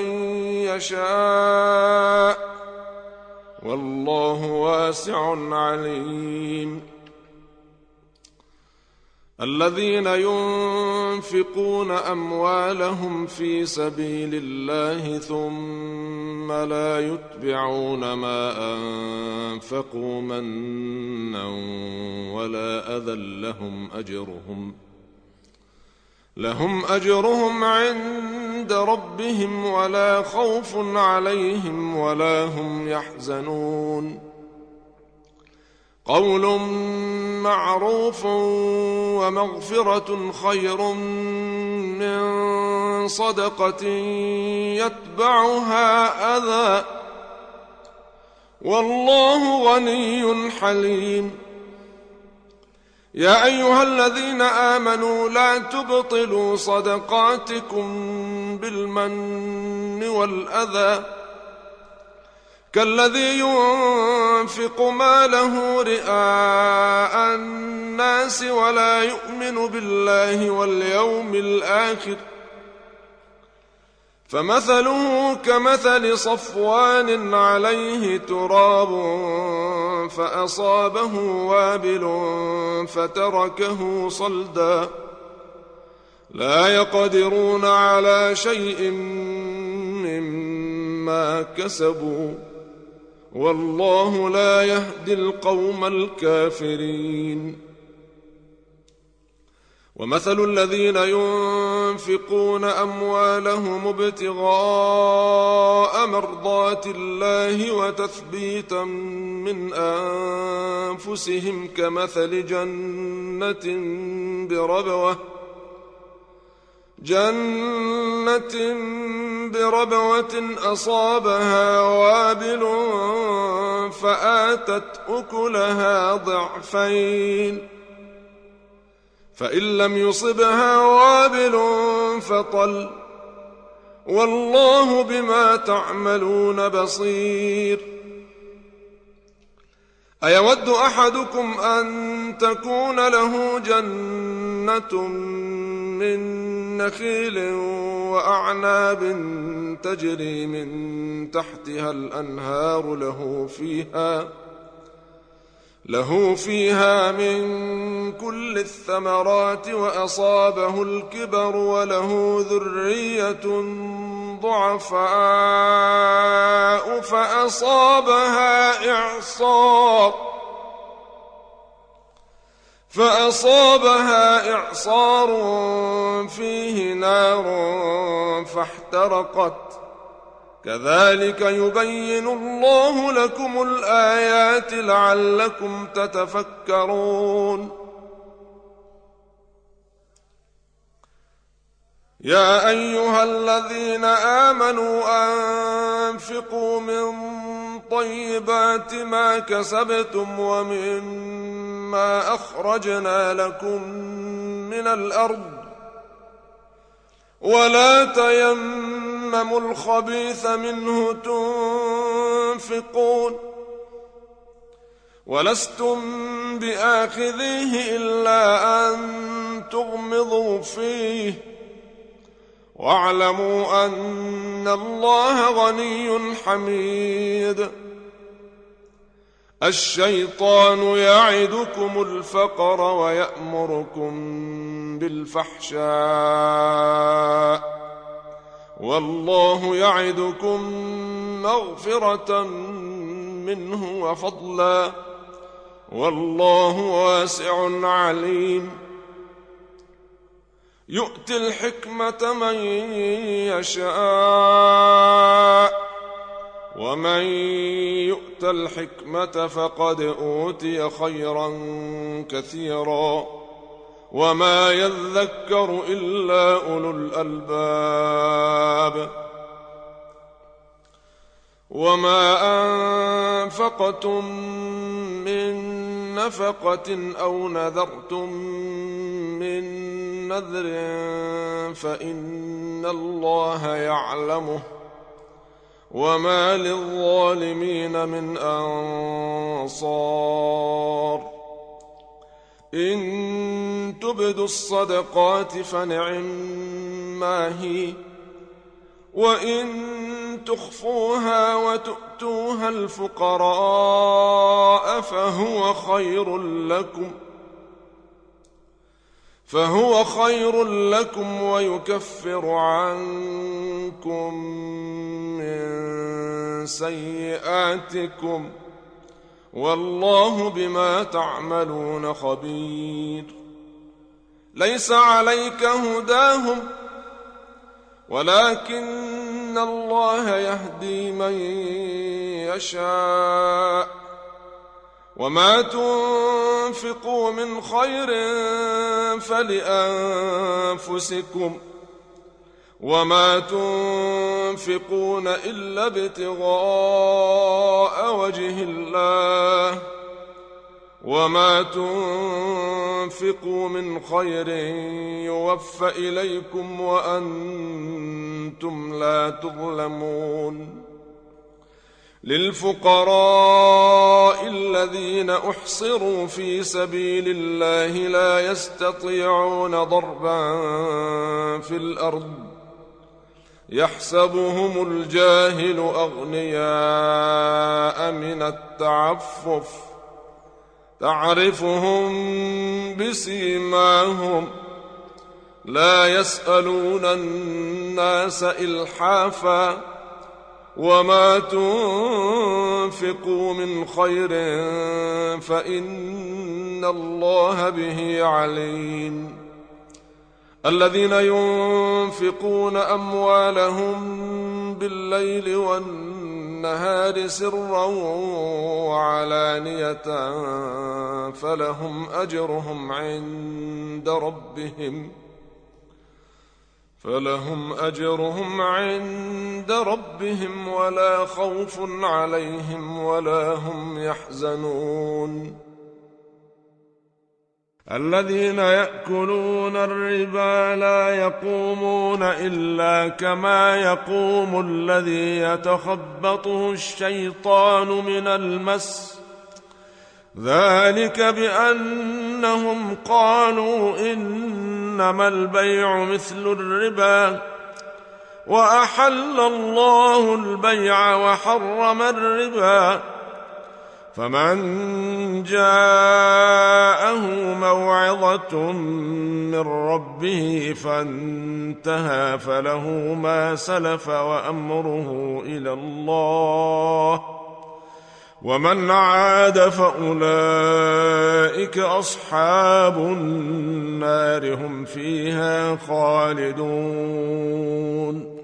يشاء والله واسع عليم. الذين ينفقون أموالهم في سبيل الله ثم لا يتبعون ما أنفقوا منا ولا أذى لهم أجرهم لهم أجرهم عند ربهم ولا خوف عليهم ولا هم يحزنون. قول معروف ومغفرة خير من صدقة يتبعها أذى والله غني حليم. يا أيها الذين آمنوا لا تبطلوا صدقاتكم بالمن والأذى كالذي ينفق ماله رئاء الناس ولا يؤمن بالله واليوم الآخر فمثله كمثل صفوان عليه تراب فأصابه وابل فتركه صلدا لا يقدرون على شيء مما كسبوا والله لا يهدي القوم الكافرين. ومثل الذين ينفقون أموالهم ابتغاء مرضات الله وتثبيتا من أنفسهم كمثل جنة بربوة جنة بربوة أصابها وابل فآتت أكلها ضعفين فإن لم يصبها وابل فطل والله بما تعملون بصير. أيود أحدكم أن تكون له جنة من نخيل وأعناب تجري من تحتها الأنهار له فيها له فيها من كل الثمرات وأصابه الكبر وله ذرية ضعفاء فأصابها إعصار فأصابها إعصار فيه نار فاحترقت كذلك يبين الله لكم الآيات لعلكم تتفكرون. يا أيها الذين آمنوا أنفقوا من طيبات ما كسبتم ومما أخرجنا لكم من الأرض ولا تيمموا الخبيث منه تنفقون ولستم بآخذيه إلا أن تغمضوا فيه واعلموا أن الله غني حميد. الشيطان يعدكم الفقر ويأمركم بالفحشاء والله يعدكم مغفرة منه وفضلا والله واسع عليم. يؤتي الحكمة من يشاء ومن يؤت الحكمة فقد أوتي خيرا كثيرا وما يذكر إلا أولو الألباب. وما أنفقتم من نفقة أو نذرتم من نذر فإن الله يعلمه وما للظالمين من أنصار. إن تبدوا الصدقات فنعما هي وإن تخفوها وتؤتوها الفقراء فهو خير لكم فهو خير لكم ويكفر عنكم من سيئاتكم والله بما تعملون خبير. ليس عليك هداهم ولكن الله يهدي من يشاء وما تنفقوا من خير فلأنفسكم وما تنفقون إلا ابتغاء وجه الله وما تنفقوا من خير يوفى إليكم وأنتم لا تظلمون. للفقراء الذين أحصروا في سبيل الله لا يستطيعون ضربا في الأرض يحسبهم الجاهل أغنياء من التعفف تعرفهم بسيماهم لا يسألون الناس إلحافا وما تنفقوا من خير فإن الله به عليم. الذين ينفقون أموالهم بالليل والنهار سرا وعلانية فلهم أجرهم عند ربهم فلهم أجرهم عند ربهم ولا خوف عليهم ولا هم يحزنون. الذين يأكلون الربا لا يقومون إلا كما يقوم الذي يتخبطه الشيطان من المس ذلك بأنهم قالوا إنما البيع مثل الربا وأحل الله البيع وحرم الربا فمن جاءه موعظة من ربه فانتهى فله ما سلف وأمره إلى الله ومن عاد فأولئك أصحاب النار هم فيها خالدون.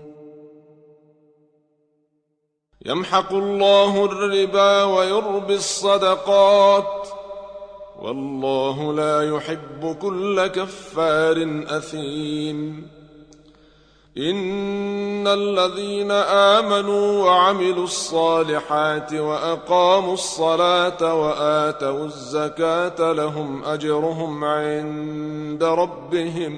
يمحق الله الربا ويربي الصدقات والله لا يحب كل كفار أثيم. إن الذين آمنوا وعملوا الصالحات وأقاموا الصلاة وآتوا الزكاة لهم أجرهم عند ربهم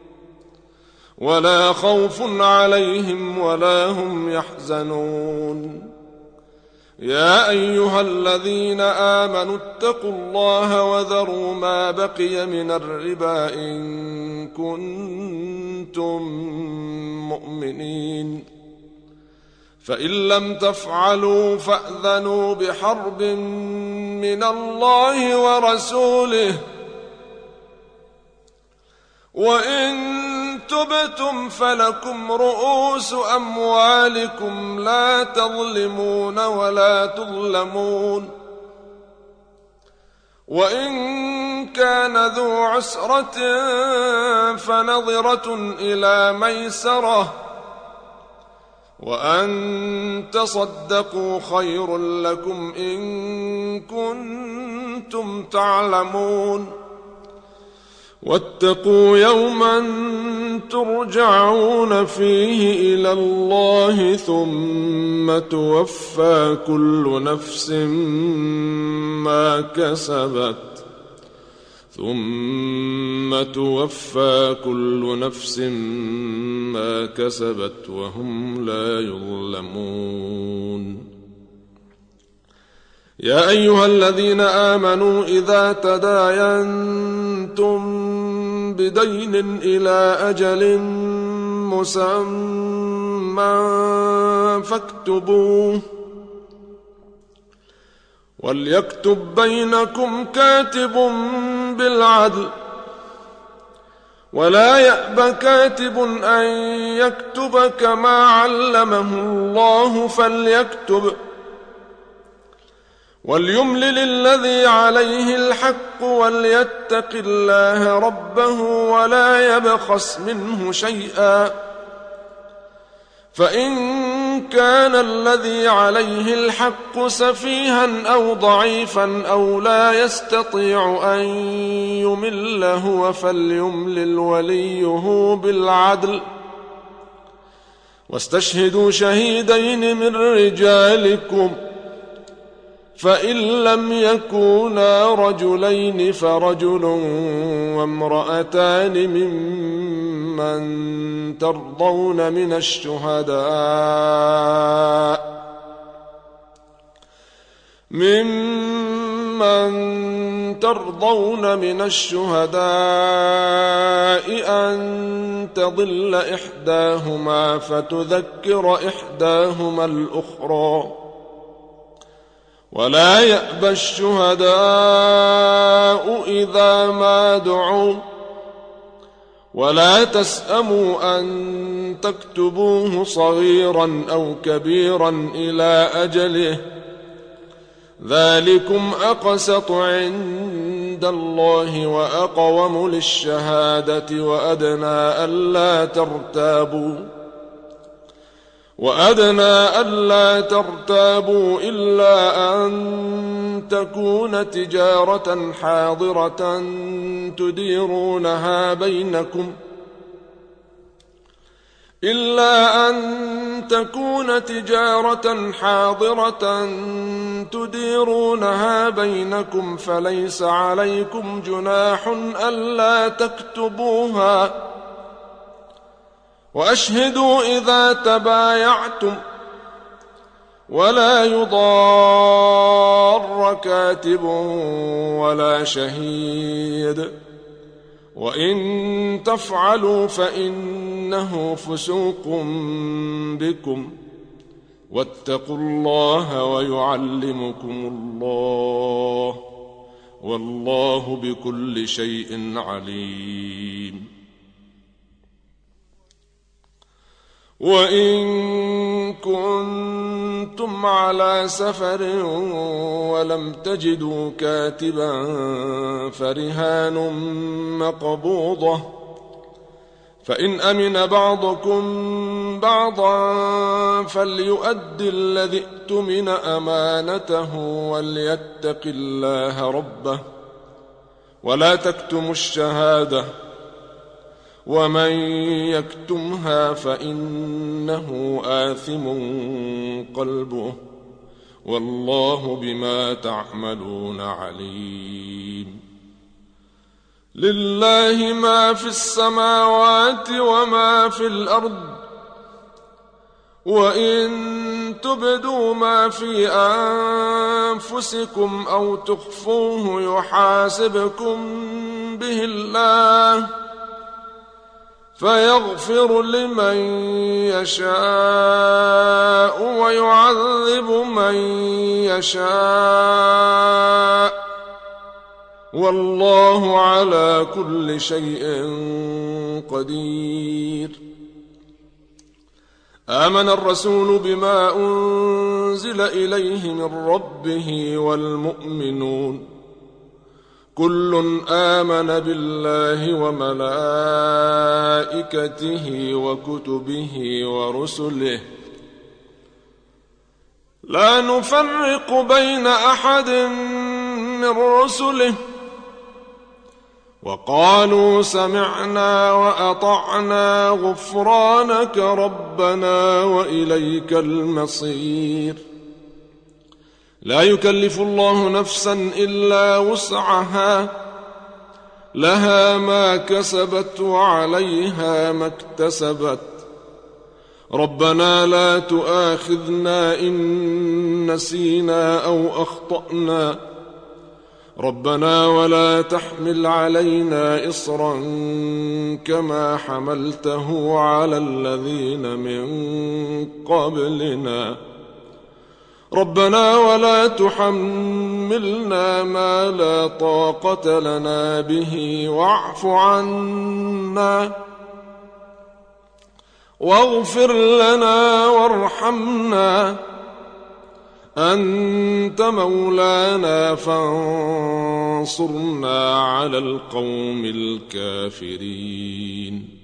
ولا خوف عليهم ولا هم يحزنون. يا أيها الذين آمنوا اتقوا الله وذروا ما بقي من الربا إن كنتم مؤمنين فإن لم تفعلوا فأذنوا بحرب من الله ورسوله وإن تبتم فلكم رؤوس أموالكم لا تظلمون ولا تظلمون وإن كان ذو عسرة فنظرة إلى ميسرة وأن تصدقوا خير لكم إن كنتم تعلمون واتقوا يوما ترجعون فيه إلى الله ثم توفى كل نفس ما كسبت ثم توفى كل نفس ما كسبت وهم لا يظلمون. يا أيها الذين آمنوا إذا تداينتم بدين إلى أجل مسمى فاكتبوه وليكتب بينكم كاتب بالعدل ولا يأب كاتب أن يكتب كما علمه الله فليكتب وليملل الذي عليه الحق وليتق الله ربه ولا يبخس منه شيئا فإن كان الذي عليه الحق سفيها أو ضعيفا أو لا يستطيع أن يمل هو فليملل وليه بالعدل واستشهدوا شهيدين من رجالكم فإن لم يكونا رجلين فرجل وامرأتان ممن ترضون من الشهداء ممن ترضون من الشهداء أن تضل إحداهما فتذكر إحداهما الأخرى ولا يأبى الشهداء إذا ما دعوا ولا تسأموا أن تكتبوه صغيرا أو كبيرا إلى أجله ذلكم أقسط عند الله وأقوم للشهادة وأدنى ألا ترتابوا وأدنى ألا ترتابوا إلا أن تكون تجارة حاضرة تديرونها بينكم إلا أن تكون تجارة حاضرة تديرونها بينكم فليس عليكم جناح ألا تكتبوها وأشهدوا إذا تبايعتم ولا يضار كاتب ولا شهيد وإن تفعلوا فإنه فسوق بكم واتقوا الله ويعلمكم الله والله بكل شيء عليم. وإن كنتم على سفر ولم تجدوا كاتبا فرهان مقبوضة فإن أمن بعضكم بعضا فليؤدي الذي اؤتمن أمانته وليتق الله ربه ولا تكتموا الشهادة ومن يكتمها فإنه آثم قلبه والله بما تعملون عليم. لله ما في السماوات وما في الأرض وإن تبدوا ما في أنفسكم أو تخفوه يحاسبكم به الله فيغفر لمن يشاء ويعذب من يشاء والله على كل شيء قدير. آمن الرسول بما أنزل إليه من ربه والمؤمنون كل آمن بالله وملائكته وكتبه ورسله لا نفرق بين أحد من رسله وقالوا سمعنا وأطعنا غفرانك ربنا وإليك المصير. لا يكلف الله نفسا إلا وسعها، لها ما كسبت وعليها ما اكتسبت. ربنا لا تؤاخذنا إن نسينا أو أخطأنا، ربنا ولا تحمل علينا إصرا كما حملته على الذين من قبلنا، ربنا ولا تحملنا ما لا طاقة لنا به واعف عنا واغفر لنا وارحمنا أنت مولانا فانصرنا على القوم الكافرين.